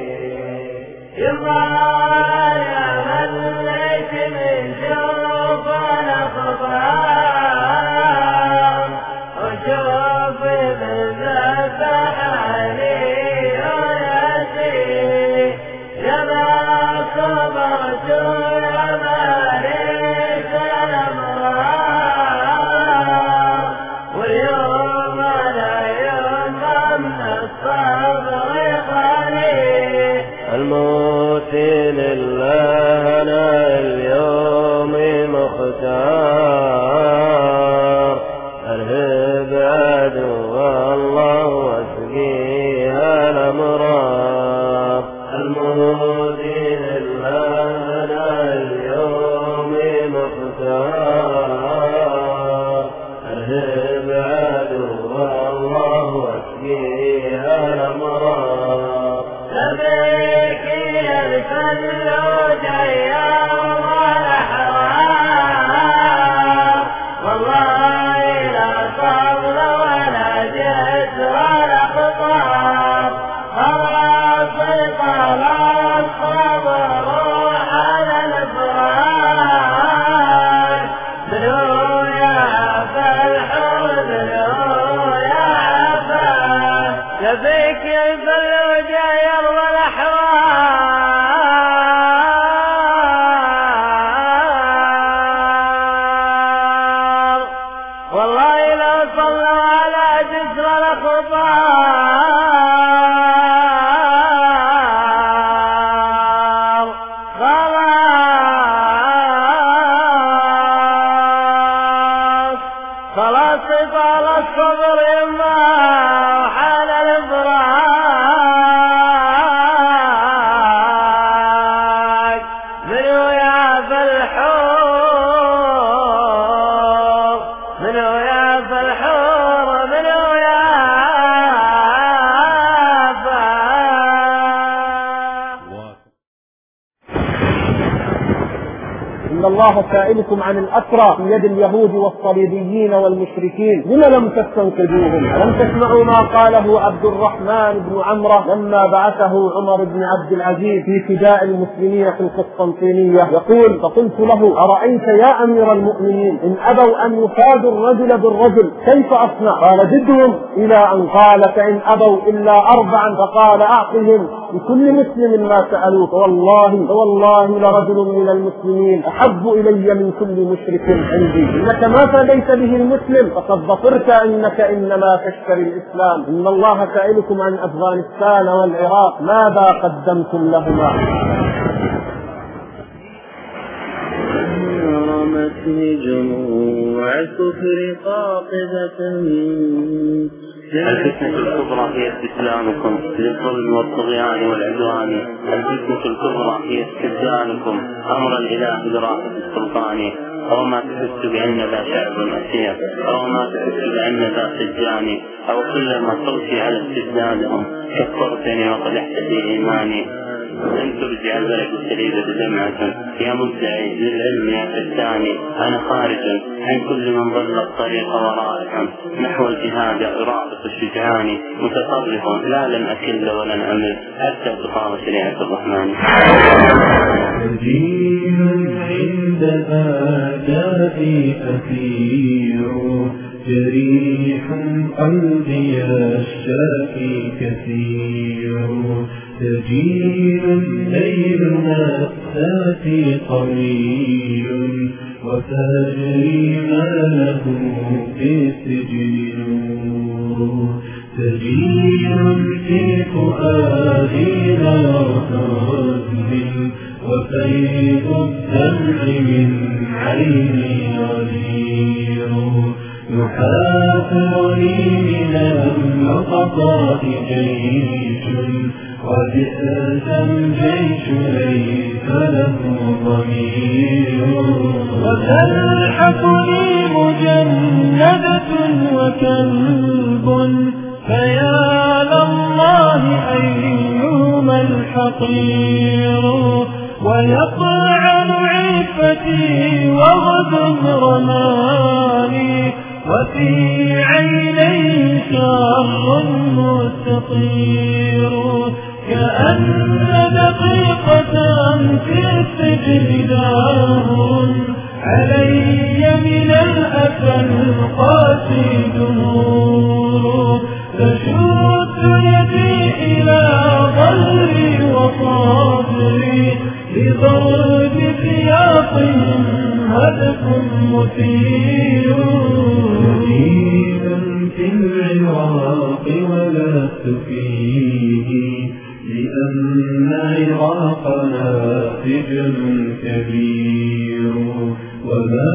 الموت لله أنا اليوم مختار أرهب عدو الله واسقيها الأمراض الموت لله أنا اليوم مختار أرهب خلاص طال الصبر يما وحال الفراق منو يا فالحور منو يا فالحور منو يا إن الله سائلكم عن الأسرى في يد اليهود والصليبيين والمشركين لم لم تستنقذوهم. ألم تسمعوا ما قاله عبد الرحمن بن عمرو لما بعثه عمر بن عبد العزيز في فداء المسلمين في القسطنطينية؟ يقول: فقلت له: أرأيت يا أمير المؤمنين إن أبوا أن يفادوا الرجل بالرجل كيف أصنع؟ قال: زدهم، إلى أن قال: فإن أبوا إلا 4 فقال: أعطهم لكل مسلم ما سألوه، والله لرجل من المسلمين أحب إلي من كل مشرك عندي. إنك ما فديت به المسلم فقد ظفرت، إنك إنما تشتري الإسلام. إن الله سائلكم عن أفغانستان والعراق ماذا قدمتم لهما؟ رمتني جموع الكفر قاطبة. الفتنة الكبرى هي استسلامكم للظلم والطغيان والعدوان. الفتنة الكبرى هي استبدالكم أمر الإله برافة السلطان. أو ما تحس بأن ذا شعب أسير، أو ما تحس بأن ذا سجان، أو كلما صوتي على استبدادهم كفرتني وقد احتدي إيماني. لن ترجع البلد السليبة دمعة يا مدعي للعلم يا فتاني. أنا خارج عن كل من ضل الطريق وراءهم نحو الجهاد إرادة الشجعان. متطرف لا لن أكل ولن أمل حتى تقام شريعة الرحمن. دين عندما جاءي أثير جريح قلبي الشاكي كثير. تجيل ليلنا الساتي قليل وتجري ما له في السجن. تجيل في فؤادي نرتزل وفيض الدمع من عيني غدير. يحاصرني من اللقطات جيش وبئس الجيش ليس له ضمير. وتلحقني مجندة وكلب فيا لله أيهما الحقير. ويطعن عفتي وغد رماني وفي عينيه شر مستطير. كأن دقيقة في السجن دار علي من الأسى القاسي دمور. تشد يدي إلى ظهري وصدري بضرب سياطهم هدف مثير. في العراق ولست فيه لأن عراقنا سجن كبير. وما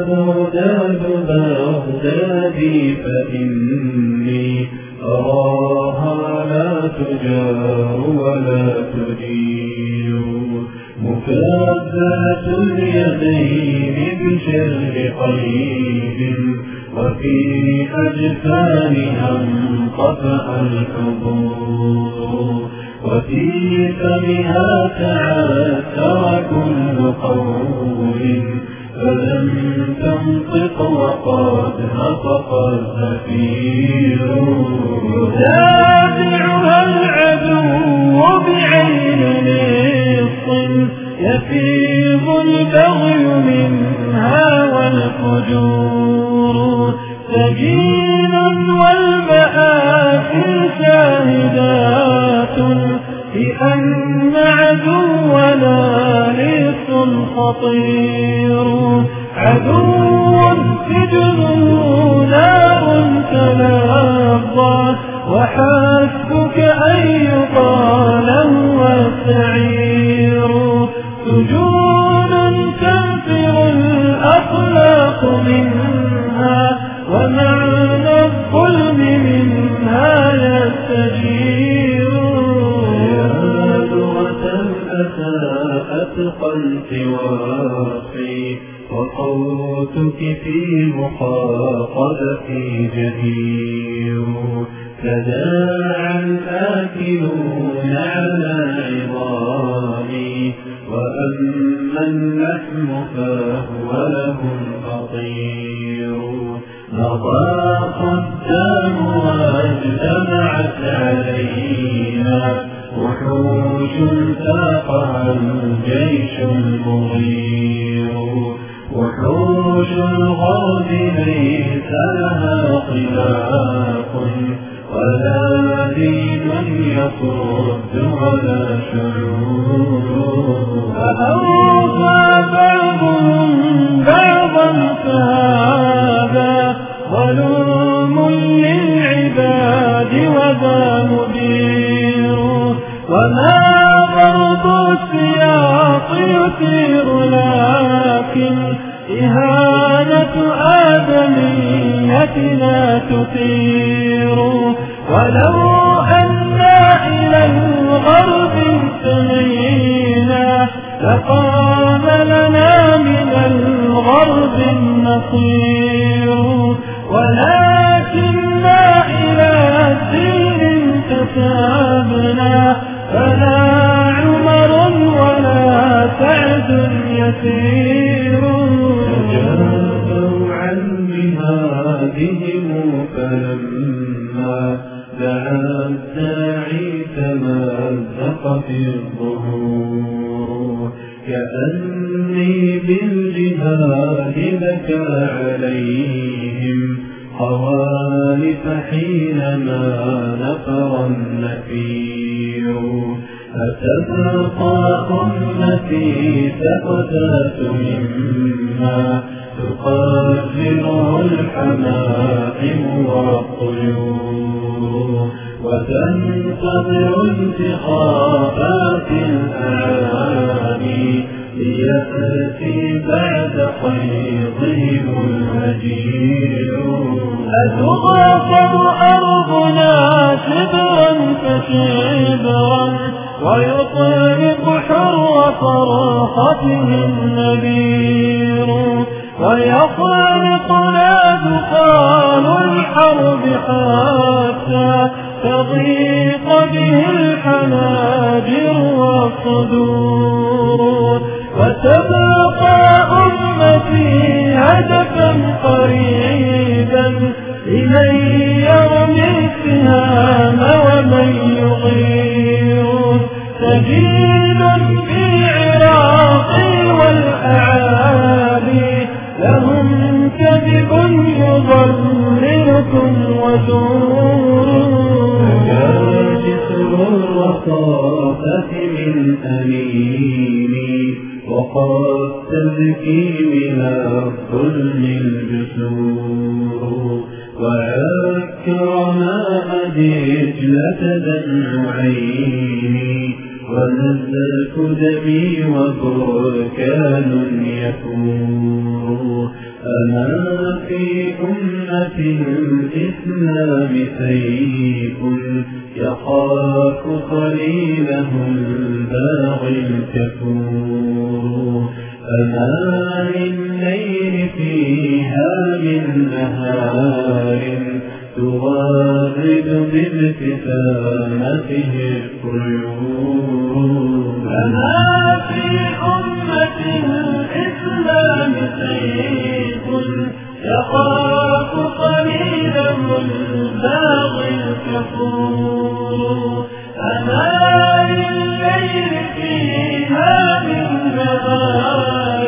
بغدادي فإني أراها لا تجار ولا تجير. مكبلة اليدين بشر قيد وفي أجفانها انطفأ الحضور. وفي فمها تعثر كل قول فلم تنطق وقد نطق الزفير. يتابعها العدو بعين نصف يفيض البغي منها والفجور. سجين والمآكل شاهدات بأن عدونا لص خطير. عدو سجن نار تلظى وحسبك أن يقال هو السعير. سجون تنفر الأخلاق منها نطقا سواقي وصوتك في مخاطبتي جدير تداعى الآكلون على عظامي وأما اللحم فهو لهم خطير نضاق الدم واجتمعت علينا وحوش ساقها الجيش المغير وحوش الغرب ليس لها خلاف ولا دين يصد ولا شعور فأوفى بعضهم بعضا فهذا ظلوم للعباد وذا مدير وما ضرب السياط يثير لكن إهانة آدمية لا تثير ولو أنا إلى الغرب انتهينا لقام لنا من الغرب النصير ولكننا إلى الدين انتسابنا فلا عمر ولا سعد يسير تجافوا عن بهادهم فلما دعا الداعي تمزق في الظهور كأني بالجهاد بكى عليهم خوالف حينما نفر النفير أتبقى أمتي تقتات مما تقاتله الحمائم والطيور وتنتظر انتخابات الأعاني ليأتي بعد قيضهم الهجير أتغاصب أرضنا شبرا فشبرا ويطلق حر فرحته النبير ويخلقنا دخان الحرب حتى تضيق به الحناجر والصدور وتبقى أمتي هدفا قريبا إلي يرمي السهام ومن يغير سجين في عراقي والأعالي لهم كذب يضللكم وزور جاسر الرصافة من أميني وقد تبكي من الظلم الجسور وعكر ماء دجلة دمع عيني ونزلت دمي وبركان يفور أما في أمة الإسلام سيف يخاف قليله الباغي الكفور أما للليل فيها من نهار تغرد بابتسامته الطيور أما في أمة الإسلام سيف يخاف قليله الباغي الكفور أما للليل فيها من نهار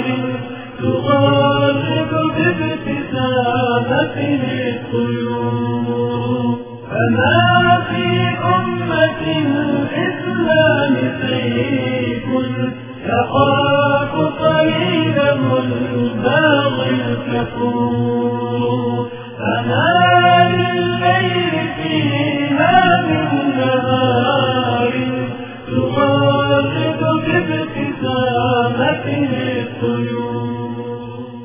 تغرد بابتسامته الطيور أما في أمة الإسلام سيف يخاف قليله الباغي الكفور أما للليل فيها من نهار تغرد بابتسامته الطيور.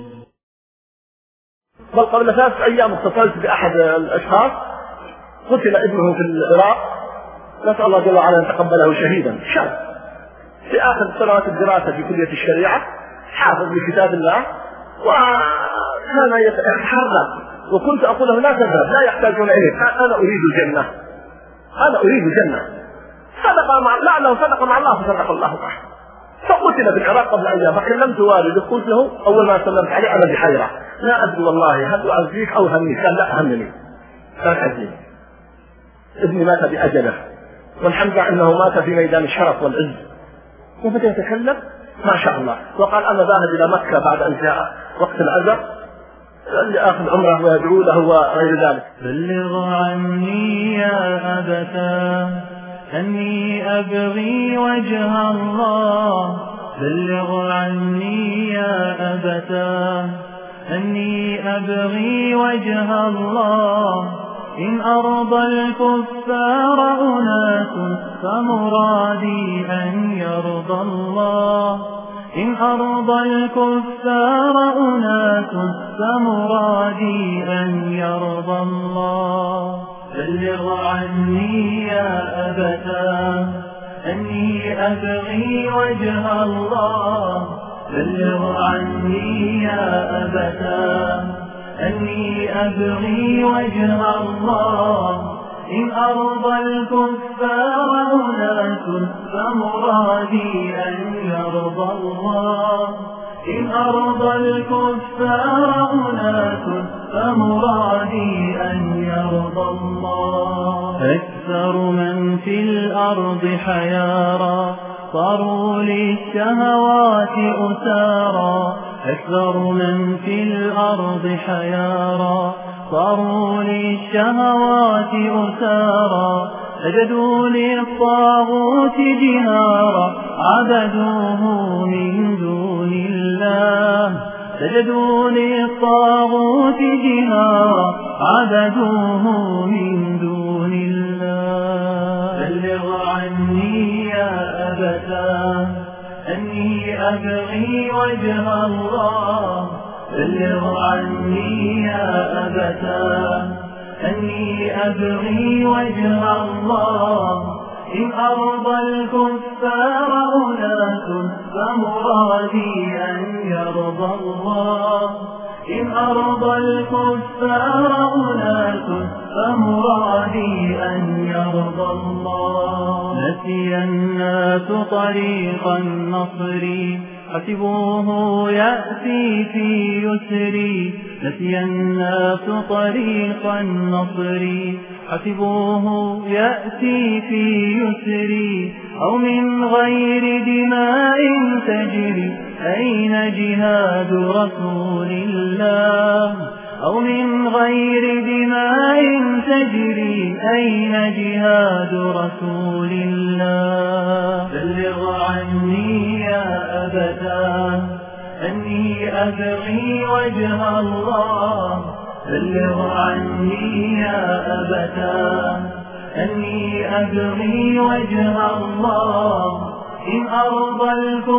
بل قبل 3 أيام اتصلت بأحد الأشخاص قتل ابنه في العراق، نسأل الله جل وعلا أن يتقبله شهيدا، شاب في آخر سنوات الدراسة في كلية الشريعة، حافظ لكتاب الله وكان يتحرك، وكنت أقول له لا تذهب، لا يحتاجون إليك، أنا أريد الجنة، أنا أريد الجنة. لعله صدق مع الله فصدق الله معه. فقتل بالعراق قبل أيام، فكلمت والده قلت له أول ما سلمت عليه أنا بحيرة لا أدري والله هل أعزيك أو همني. قال لا همني، كان حزين. ابني مات بأجله والحمد لله أنه مات في ميدان الشرف والعز. وبدأ يتكلم ما شاء الله، وقال أنا ذاهب إلى مكة بعد أن جاء وقت العزاء لآخذ عمره ويدعو له وغير ذلك. بلغ عني يا أبتا أني أبغي وجه الله، بلغ عني يا أبتا أني أبغي وجه الله، إن أرضى الكفار أناس فمرادي أن يرضى الله، إن أرضى الكفار أناس فمرادي أن يرضى الله. بلغ عني يا أبتا أني أبغي وجه الله، بلغ عني يا أبتا أني أبغي وجه الله، إن أرضى الكفار أناس فمرادي أن يرضى الله، إن أرضى الكفار أناس فمرادي أن يرضى الله. أكثر من في الأرض حيارى صاروا للشهوات أسارى، أكثر من في الأرض حيارى صاروا للشهوات أسارى، سجدوا للطاغوت جهارا عبدوه من دون الله، سجدوا للطاغوت جهارا عبدوه من دون الله. بلغ عني يا أبتا أني أبغي وجه الله، بلغ عني يا أبتا أني أبغي وجه الله، إن أرضى الكفار أناس فمرادي أن يرضى الله، إن أرضى الكفار أناس فمرادي أن يرضى الله. نسي الناس طريق النصر حسبوه يأتي في يسري، نسي الناس طريق النصر حسبوه يأتي في يسري، أو من غير دماء تجري أين جهاد رسول الله، أو من غير دماء تجري أين جهاد رسول الله. بلغ عني يا أبتا أني أبغي وجه الله، بلغ عني يا أبتا أني أبغي وجه الله، إن أرضى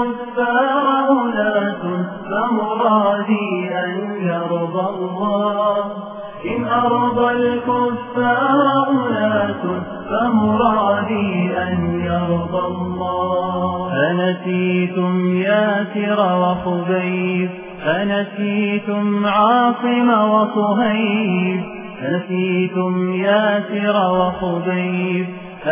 الكفار أناس فمرادي أن يرضى الله، إن أرضى الكفار أناس فمرادي أن يرضى الله. أنسيتم ياسر وخبيب، أنسيتم عاصم وصهيب، أنسيتم ياسر وخبيب،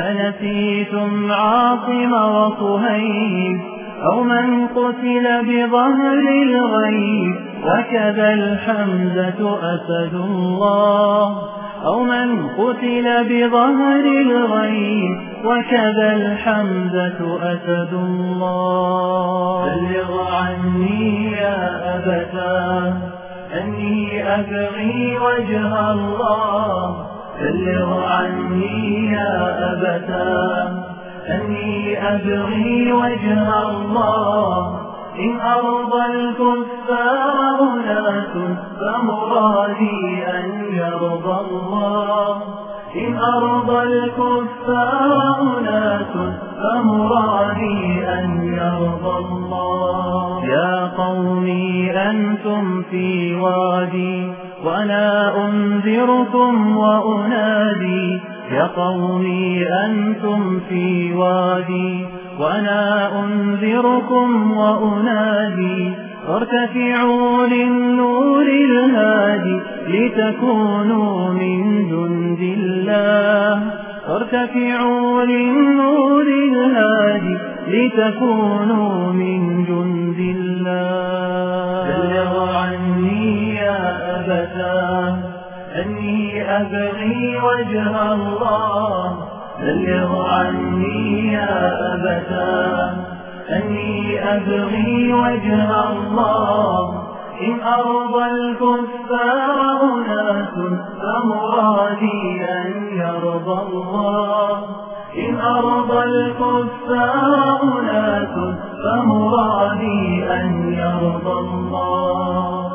أنسيتم عاصم وصهيب، أو من قتل بظهر الغيب وكذا الحمزة أسد الله، أو من قتل بظهر الغيب وكذا الحمزة أسد الله. بلغ عني يا أبتا أني أبغي وجه الله، بلغ عني يا أبتا أني أبغي وجه الله، إن أرضى الكفار أناس فمرادي أن يرضى الله، إن أرضى الكفار أناس فمرادي أن يرضى الله. يا قومي أنتم في وادي وأنا أنذركم وأنادي، يا قومي أنتم في وادي وأنا أنذركم وأنادي وارتفعوا للنور الهادي لتكونوا من جند الله وارتفعوا للنور الهادي لتكونوا من جند الله بلغ عني يا أبتاه أني أبغي وجه الله بلغ عني يا أبتاه أني أبغي وجه الله إن أرضى الكفار أناس فمرادي أن يرضى الله إن أرضى الكفار أناس فمرادي أن يرضى الله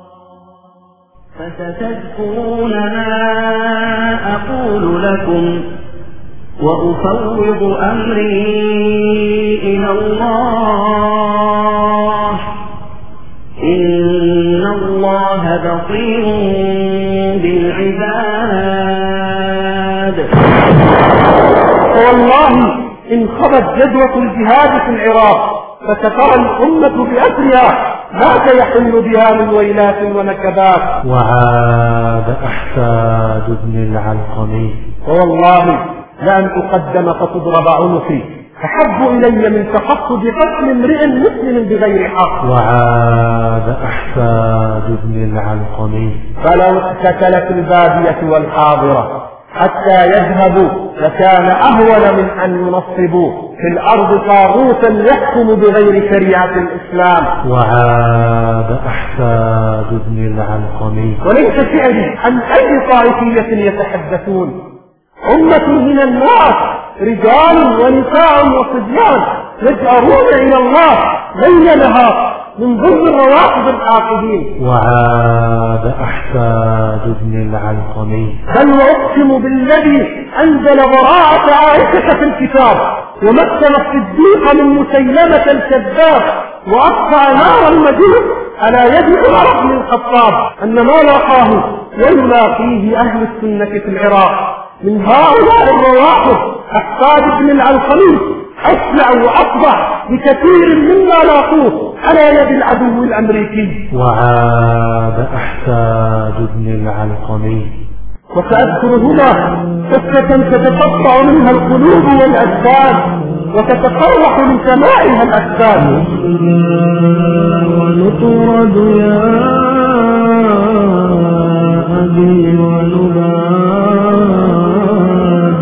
فستذكرون ما أقول لكم وأفوض أمري إلى الله إن الله بصير بالعباد. والله إن خبت جدوى الجهاد في العراق فسترى الأمة بأسرها ما سيحل بها من ويلات ونكبات. وعاد أحفاد ابن العلقمي والله لأن أقدم فتضرب عنقي أحب إلي من تقصد قتل امرئ مسلم بغير حق. وعاد أحفاد ابن العلقمي فلو اقتتلت البادية والحاضرة حتى يذهبوا لكان أهون من أن ينصبوا في الأرض طاغوتا يحكم بغير شريعة الإسلام. وعاد أحفاد ابن العلقمي. وليس شعري عن أي طائفية يتحدثون، أمة من الناس رجال ونساء وصبيان يجأرون إلى الله ليلها من ضمن الروافض العاقدين. وعاد أحفاد ابن العلقمي. بل وأقسم بالذي أنزل براءة عائشة في الكتاب ومثل الصديق من مسيلمة الكذاب وأطفأ نار المدينة على يد عمر بن الخطاب أن ما لاقاه ويلاقيه أهل السنة في العراق من هؤلاء الروافض أحفاد ابن العلقمي أسرع وأصبح بكثير مما لاقوه على يد العدو الأمريكي. وعاد أحفاد ابن العلقمي. وسأذكر هنا قصة تتقطع منها القلوب والأجساد وتتفرح من سماعها الأجساد. ونطرد يا أبي ونباد.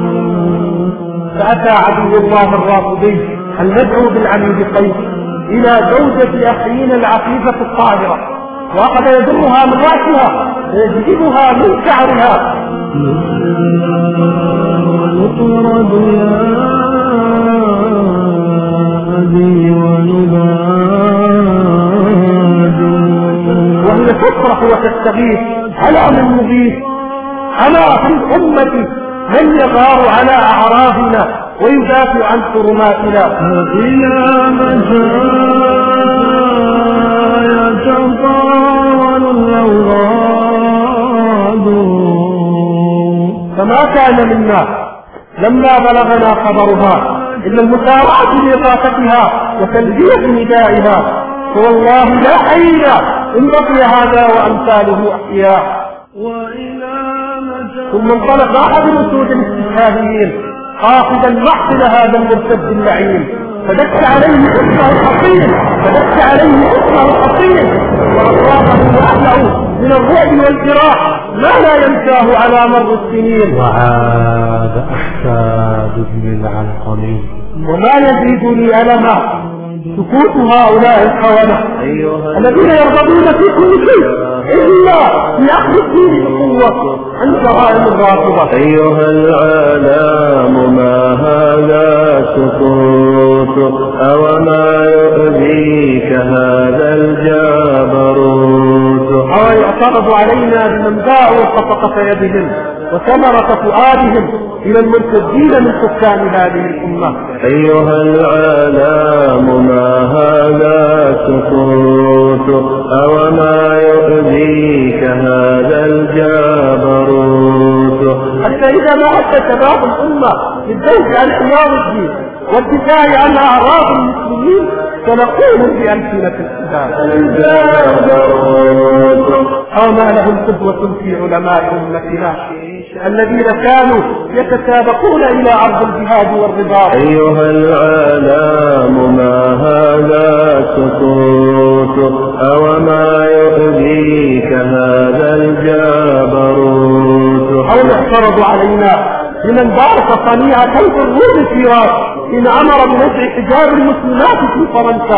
فأتى عدو الله الرافضي المدعو بالعميد قيس إلى زوجة أخينا العفيفة الطاهرة وأخذ يدرها من رأسها ويجذبها من شعرها. ونطرد يا أبي ونباد. وهي تصرخ وتستغيث على من مغيث. أنا في الأمة من يغار على أعراضنا ويدافع عن حرماتنا. إلى متى يتطاول الأوراد. فما كان منا لما بلغنا خبرها إلا المسارعة لإطاقتها وتلبية ندائها. فوالله لا حينا إن بقي هذا وأمثاله أحياء. ثم انطلق أحد الأسود الاستشهاديين قاصدا مقتل هذا المرتد اللعين فدك عليه اسمه الحصين وأصابه وأهله من الرعب والجراح ما لا ينساه على مر السنين. وعاد أحفاد ابن العلقمي. وما يزيدني ألما سكوت هؤلاء الخونة الذين يرغبون في كل شيء إلا بأخذ الدين بقوة عن جرائم الرافضة. أيها العالم ما هذا سكوت أوما يؤذيك هذا الجبروت. أو يعترض علينا بمن باعوا خفقة يدهم وثمرة فؤادهم إلى المرتدين من سكان هذه الأمة. أيها العالم ما هذا سكوت أوما يؤذيك هذا الجبروت. حتى إذا ما أتى شباب الأمة للذوق عن حمار الدين والدفاع عن أعراض المسلمين سنقول بألسنة الكتاب. أو ما لهم قدوة في علماء أمتنا الذين كانوا يتسابقون إلى عرض الجهاد والرباط. أيها العالم ما هذا سكوت أو ما يؤذيك هذا الجبروت. أو يعترض علينا لمن بارك صنيع كيف الروم الفراش إن أمر بنزع حجاب المسلمات في فرنسا.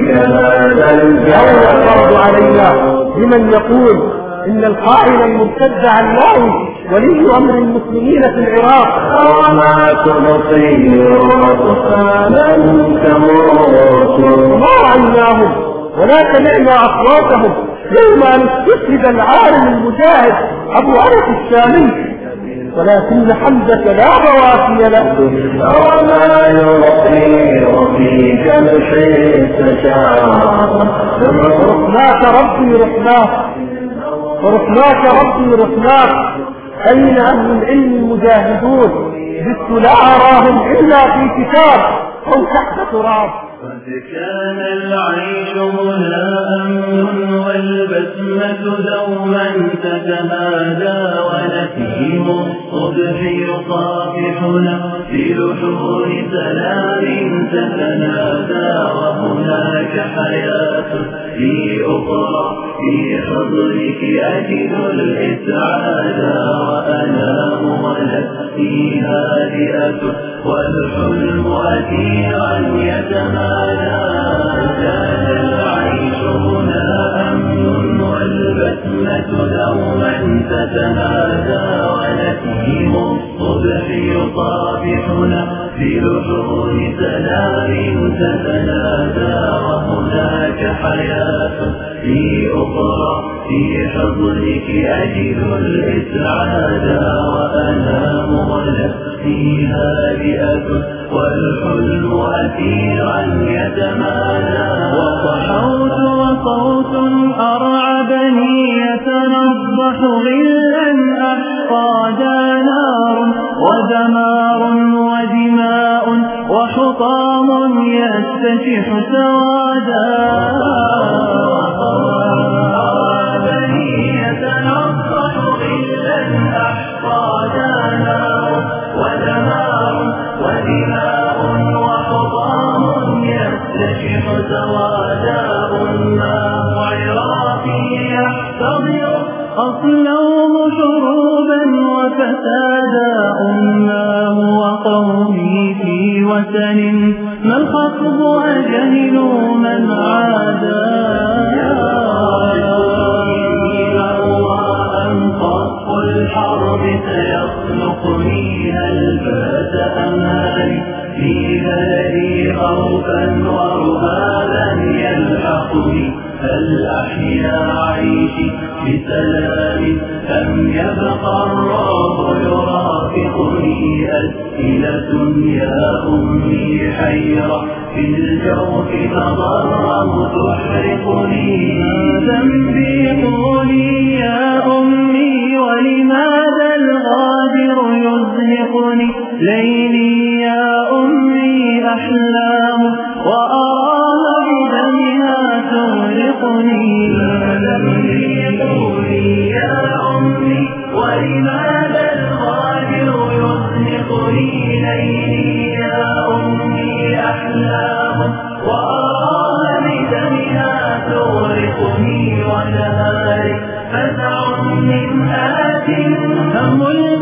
أو يعترض علينا لمن يقول إن القائل المرتد علاوي ولي أمر المسلمين في العراق. وما تبصير وتخالا تموت. ما رأيناهم ولا سمعنا أصواتهم يوم أن استشهد العالم المجاهد أبو أنس الشامي، ولكن حمزة لا بواسي له. وما يطير فيك الحس شعار. رحماك ربي رحماك ورحماك ربي رحماك. أين أهل العلم المجاهدون؟ جئت لا أراهم إلا في كتاب أو تحت تراب. قد كان العيش هنا أمن والبسمة دوما تتهادى ونسيم الصبح يصافحنا في لحون سلام تتنادى. وهناك حياة في أخرى في حضنك أجد الإسعاد وأنام ونفسي هادئة والحلم أثيرا يتمادى. كان العيش هنا أمن والبسمة دوما تتنادى ونسيم الصبح يصافحنا في لحون سلام تتنادى. وهناك حياة في أخرى في حضنك أجد الإسعاد وأنام ونفسي هادئة والحلم أثيرا يتمادى. وصحوت وصوت أرعبني يتنضح غلا أحقادا نار ودمار ودماء وحطام يستشح سوادا. أرعبني يتنضح غلا أحقادا نار ودماء ودماء وحطام يستشح سوادا. أماه عراقي يحتضر أصلوه شروبا وفسادا. أماه وقومي في وثن ما الخطب أجهلوا من عادا. أنقص الحرب سيخلقني هلبة أمالي في هذه خوفا ورهابا يلحقني. فالأحيا عيشي بسلام أم يبقى الرعب يرافقني. أسئلة يا أمي حيرة في الجوف مضرم تحرقني. ذنبي قولي يا أمي ولماذا الغادر يزهقني. ليلي يا أمي أحلام وأراها بدمها تغرقني. ذنبي قولي يا أمي ولماذا الغادر يزهقني. ليلي يا أمي أحلام وأراها بدمها تغرقني. ونهاري فزع من آت هم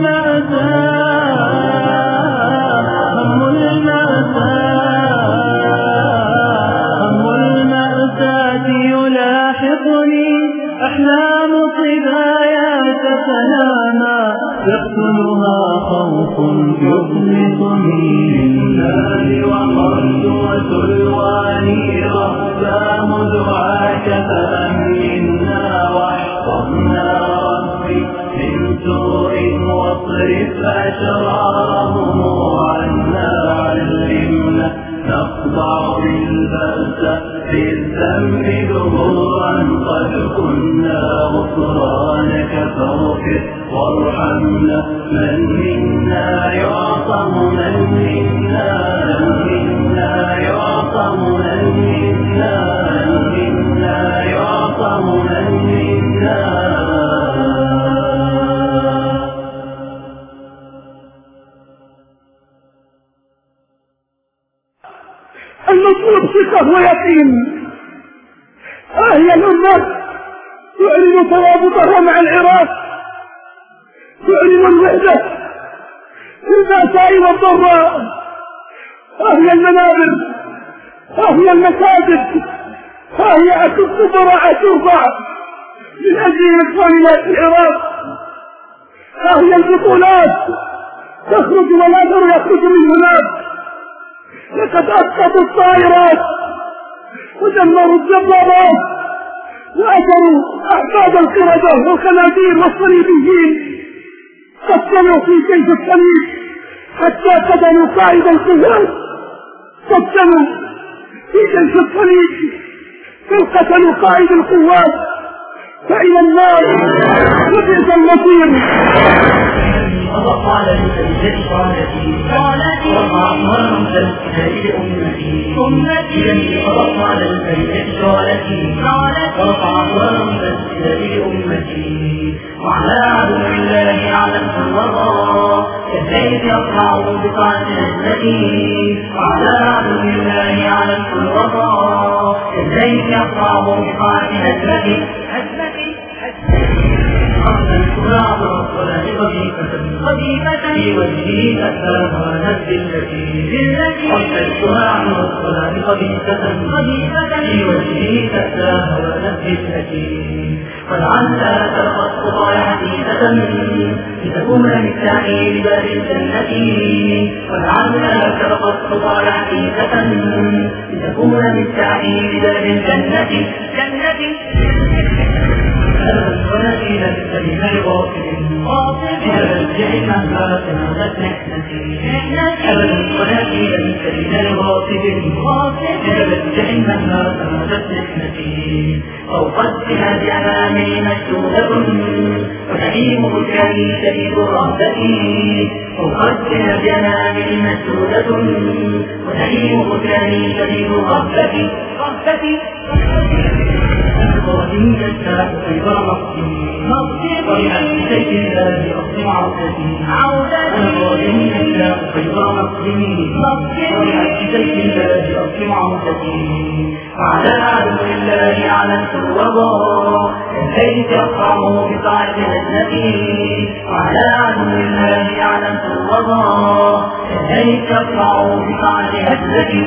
المأساة يلاحقني. أحلام صبايا تتنامى يقتلها خوف يغمقني. لله وقسوة الواني رباه دعاك فأمنا واحفظنا ربي من سوء واصرف أشرارهم عنا. علمنا نخضع بالبأس في الذنب ظهورا قد كنا غفرانك فاغفر وارحمنا من منا يعصم من منا يعصم من منا يعصم من منا. المطلوب ثقة ويقين. هي الأمة تعلن ترابطها مع العراق، تعلن الوحدة في البأساء والضراء. هي المنابر، هي المساجد، هي الكبراء ترفع من أجل إخواننا في العراق. هي البطولات تخرج والأثر يخرج من هناك. لقد أسقطوا الطائرات ودمروا الجبارات وأثروا أحفاد القردة والخنازير والصليبيين. قتلوا في كيف الصليب حتى قتلوا قائد القوات، قتلوا في كيف الصليب بل قتلوا قائد القوات. فإلى النار وبئس المصير. وقال لسيدتي قالتي وقال لسيدتي أمتي وقال لسيدتي قالتي وقال لسيدتي أمتي. وعلى عدو الله أعلمت الوضع كالبيت يطلع بقاعة نجمتي. وعلى عدو الله أعلمت الوضع كالبيت يطلع بقاعة نجمتي. الكراع والصلاة خفيفة في وجهه أسرها نفس التي الكراع والصلاة خفيفة في وجهه أسرها نفس التي. ولعلها تلقت خطايا حديثة لتكون مفتاحي لباب الجنة. ولعلها تلقت خطايا حديثة لتكون مفتاحي لباب الجنة. ونسينا السبيل الغافل إلى الجحيم ما تنادت نحنتي. أبدا ونسينا السبيل الغافل إلى الجحيم ما تنادت نحنتي. فوقت بهذه أمامي مشدودة وتحيم بركاني شديد الرهبة. فوقت بهذه أمامي مشدودة وتحيم بركاني شديد الرهبة. قادم يشتاق خير نفسي ولأن شيء لا يقسم عودتي. أنا قادم يشتاق خير نفسي ولأن شيء لا يقسم عودتي. وعلى عدو الله أعلنت الوضع كالبيت يقطع بقاعة نجمتي. وعلى عدو الله أعلنت الوضع كالبيت يقطع بقاعة نجمتي.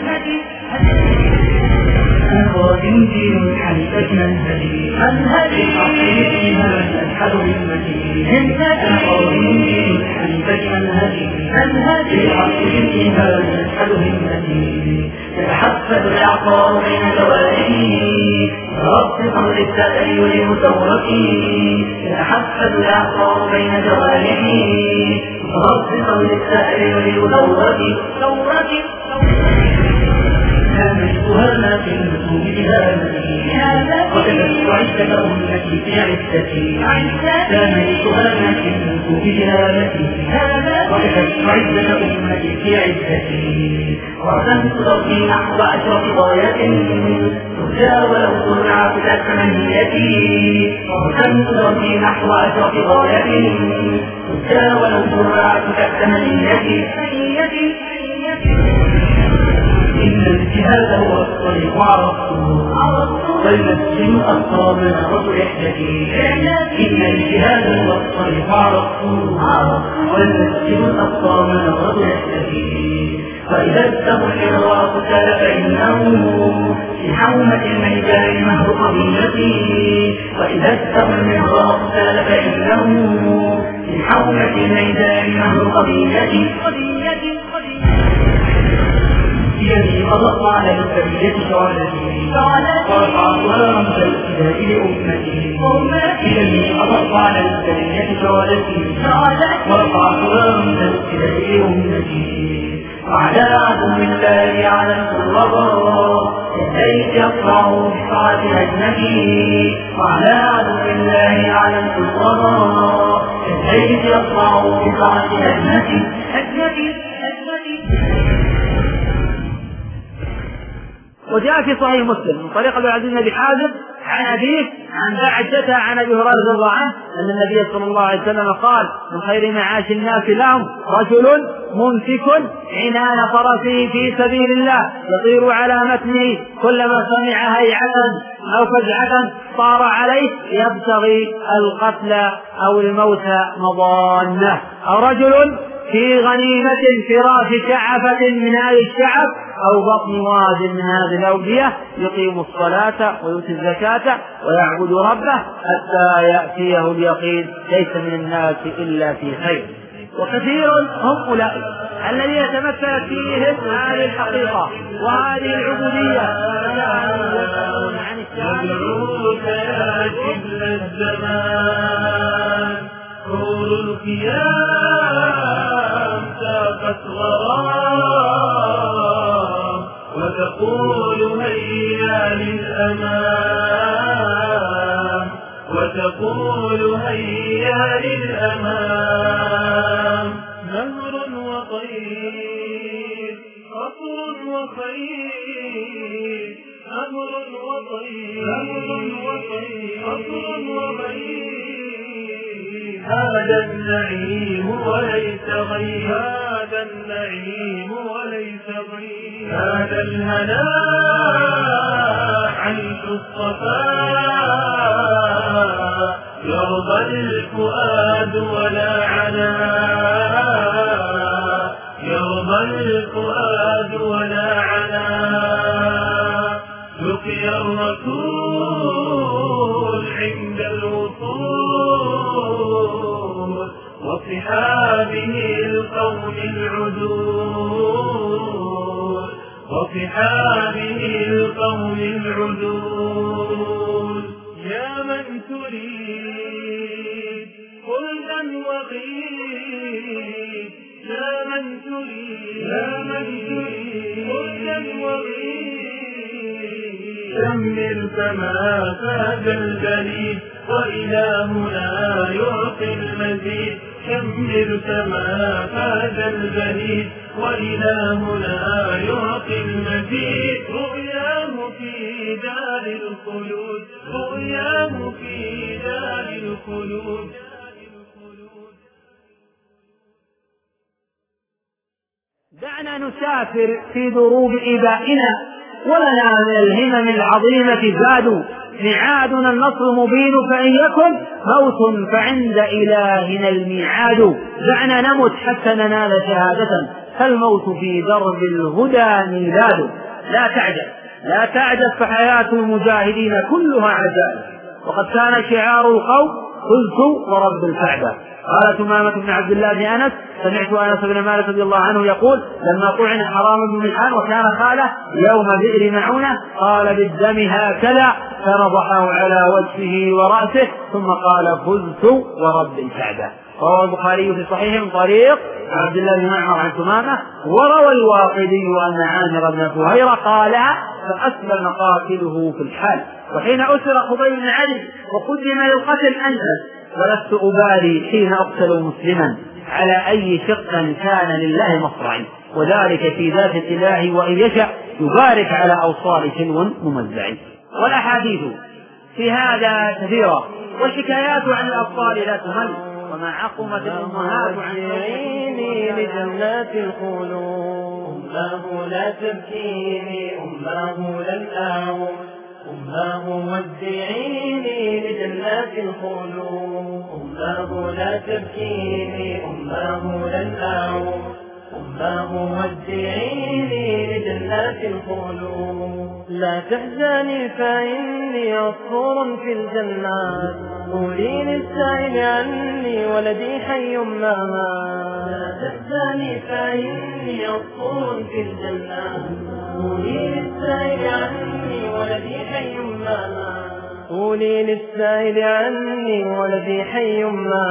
قادم دين حنيفة منهجي أصلي فيها أجحد همتي. قادم دين حنيفة منهجي أصلي فيها أجحد همتي. يتحفز الإعصار بين جوارحي ربطا للسأل ولمتورتي. يتحفز الإعصار بين جوارحي ربطا للسأل ولمتورتي. هامشتها في النسوم بهامتي وكذبت عزة أمتي في عزتي. هامشتها في النسوم بهامتي وكذبت عزة أمتي في عزتي. ورسمت ضربي نحو أشرف غاية ترجى ولو سرعت كتمنيتي. ورسمت ضربي نحو أشرف غاية ترجى ولو سرعت كتمنيتي. إن الجهاد هو الطريق عرفته والمسلم أصاب نظر إحدتي. إن الجهاد هو الطريق عرفته والمسلم أصاب نظر إحدتي. وإذا استوى الحراق سال فإنه في حومة الميدان مهر قضيتي. وإذا استوى الحراق سال فإنه في حومة الميدان مهر قضيتي. يدي قضت على البرية شعلتي ورفعت ورمز الابتداء لأمتي. يدي قضت على البرية شعلتي ورفعت ورمز الابتداء لأمتي. وعلى عدو الله أعلنت الوضع كالبيت يقطع بقاعة هجمتي. وعلى عدو الله أعلنت الوضع كيف يصنع بطاعة حكمتي. وجاء في صحيح مسلم من طريق ابي العزيز بن حازم عن أبيه عن بعجته عن أبي هريرة رضي الله عنه أن النبي صلى الله عليه وسلم قال: من خير معاش الناس لهم رجل ممسك عنان فرسه في سبيل الله يطير على متنه كلما سمع هيعة أو فزعة طار عليه يبتغي القتل أو الموت مضانه، أو رجل في غنيمة فراش شعفة من آل الشعب أو بطن واد من هذه الأودية يقيم الصلاة ويؤتي الزكاة ويعبد ربه حتى يأتيه اليقين ليس من الناس إلا في خير. وكثير هم أولئك الذين يتمثل فيهم هذه الحقيقة وهذه العبودية عن طول القيام ساقت غرام وتقول هيا للأمام وتقول هيا للأمام. نهر وطير قصر وخير نهر وطير قصر وخير هذا النعيم وليس غير هذا النعيم وليس غير هذا الهناء عيش الصفاء يرضى الفؤاد ولا عناء يرضى الفؤاد ولا عناء. لقي الرسول عند الوصول وصحابه القوم العدول وصحابه القوم العدول. يا من تريد خلدا وغيب يا من تريد خلدا وغيب شمر كما فاز البليد وإلهنا يعطي المزيد شمر كما فاز البليد وإلهنا يعطي المزيد. رؤياه في دار الخلود رؤياه في دار الخلود. دعنا نسافر في دروب إبائنا ولنا من الهمم العظيمة زاد ميعادنا النصر مبين فإن يكن موت فعند إلهنا الميعاد. دعنا نمت حتى ننال شهادة فالموت في درب الهدى ميلاد. لا تعجب فحياة المجاهدين كلها عجائب وقد كان شعار القوم قلت ورب الكعبة. قال ثمامة بن عبد الله بن أنس سمعت أنس بن مالك رضي الله عنه يقول: لما طعن حرام بن ملحان وكان خاله يوم بئر معونة قال بالدم هكذا فنضحه على وجهه ورأسه ثم قال فزت ورب الكعبة. روى البخاري في صحيح من طريق عبد الله بن معمر عن ثمامة. وروى الواقدي أن عامر بن فهيرة قالها فأسلم قاتله في الحال. وحين أسر خبيب بن علي وقدم للقتل أنس ولست أبالي حين أقتل مسلما على أي شق كان لله مصرعي وذلك في ذات الله وإن يشاء يبارك على أوصال شنو ممزع. والأحاديث في هذا كثيرة والحكايات عن الأبطال لا تمل وما عقمت الأمهات عن عيني لجنات الخلود. أماه لا تبكيني أماه لن أعود أماه ودعيني لجنات الخلود. أماه لا تبكيني أماه لن أعود أماه ودعيني لجنات الخلود. لا تحزني فإني عصفور في الجنات قولي للسائل عني ولدي حي ما مات. لا تحزني فإني عصفور في الجنات قولي للسائل عني ولدي حي ما مات. قولي للسائل عني ولدي حي ما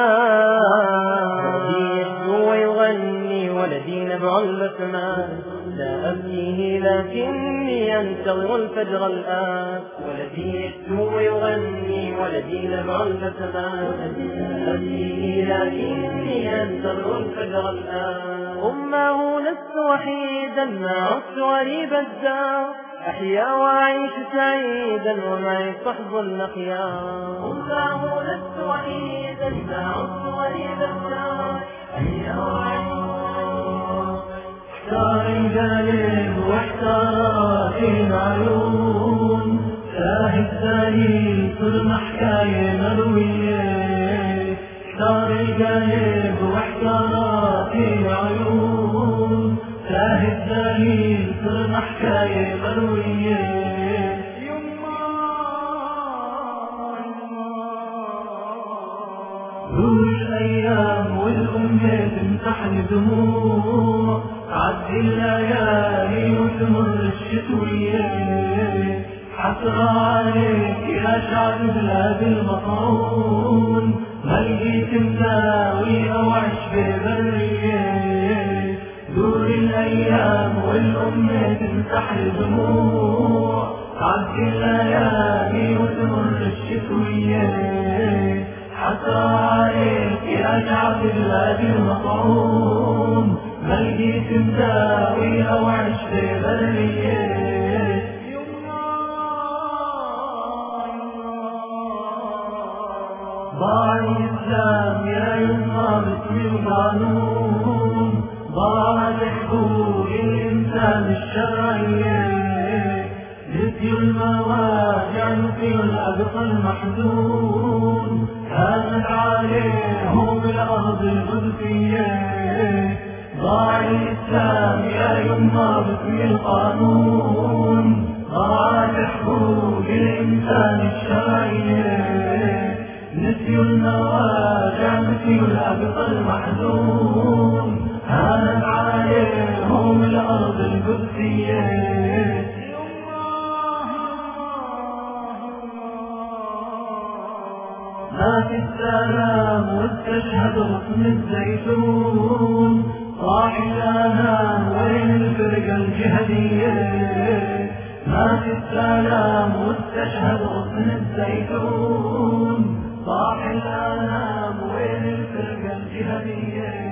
مات. ولدي يشدو ويغني ولدي نبع البسمات لا أبكيه لكني أنتظر الفجر الآن، ولدي يشدو ويغني ولدي نبع البسمات. لا أبكيه لكني أنتظر الفجر الآن. أمه لست وحيدا ما عدت غريب الدار، أحيا وأعيش سعيدا ومعي صحب الأخيار. أمه لست وحيدا ما عدت غريب الدار، أحيا وأعيش احتار الجانب واحتارت العيون، شاهد ثاني كل حكاية مروية. احتار الجانب واحتارت العيون، شاهد ثاني كل حكاية مروية. دور الأيام والأمة تمسحن دموع، عدي الليالي وتمر الشتوية. حسرة عليك يا شعب بلاد المطعون، ما لقيت مساوي أو عش ببرية. دور الأيام والأمة تمسحن دموع، عدي الليالي وتمر الشتوية. حسرة عليك يا شعب بلاد المطعون، ما لقيت مساوي أو عش ببرية. ضاع الإسلام يا يما باسم القانون، ضاعت حقوق الإنسان الشرعية. نسيوا المواجع نسيوا الأقصى المحزون، هانت عليهم الأرض القدسية. ضاع الإسلام يا يما باسم القانون، ضاعت حقوق الإنسان الشرعية. نسيوا المواجع نسيوا الأقصى المحزون، هانت عليهم الأرض القدسية. مات السلام واستشهد غصن الزيتون، صاح الآلام وين الفرقة الجهدية. مات السلام واستشهد غصن الزيتون، صاح الآلام وين الفرقة الجهدية.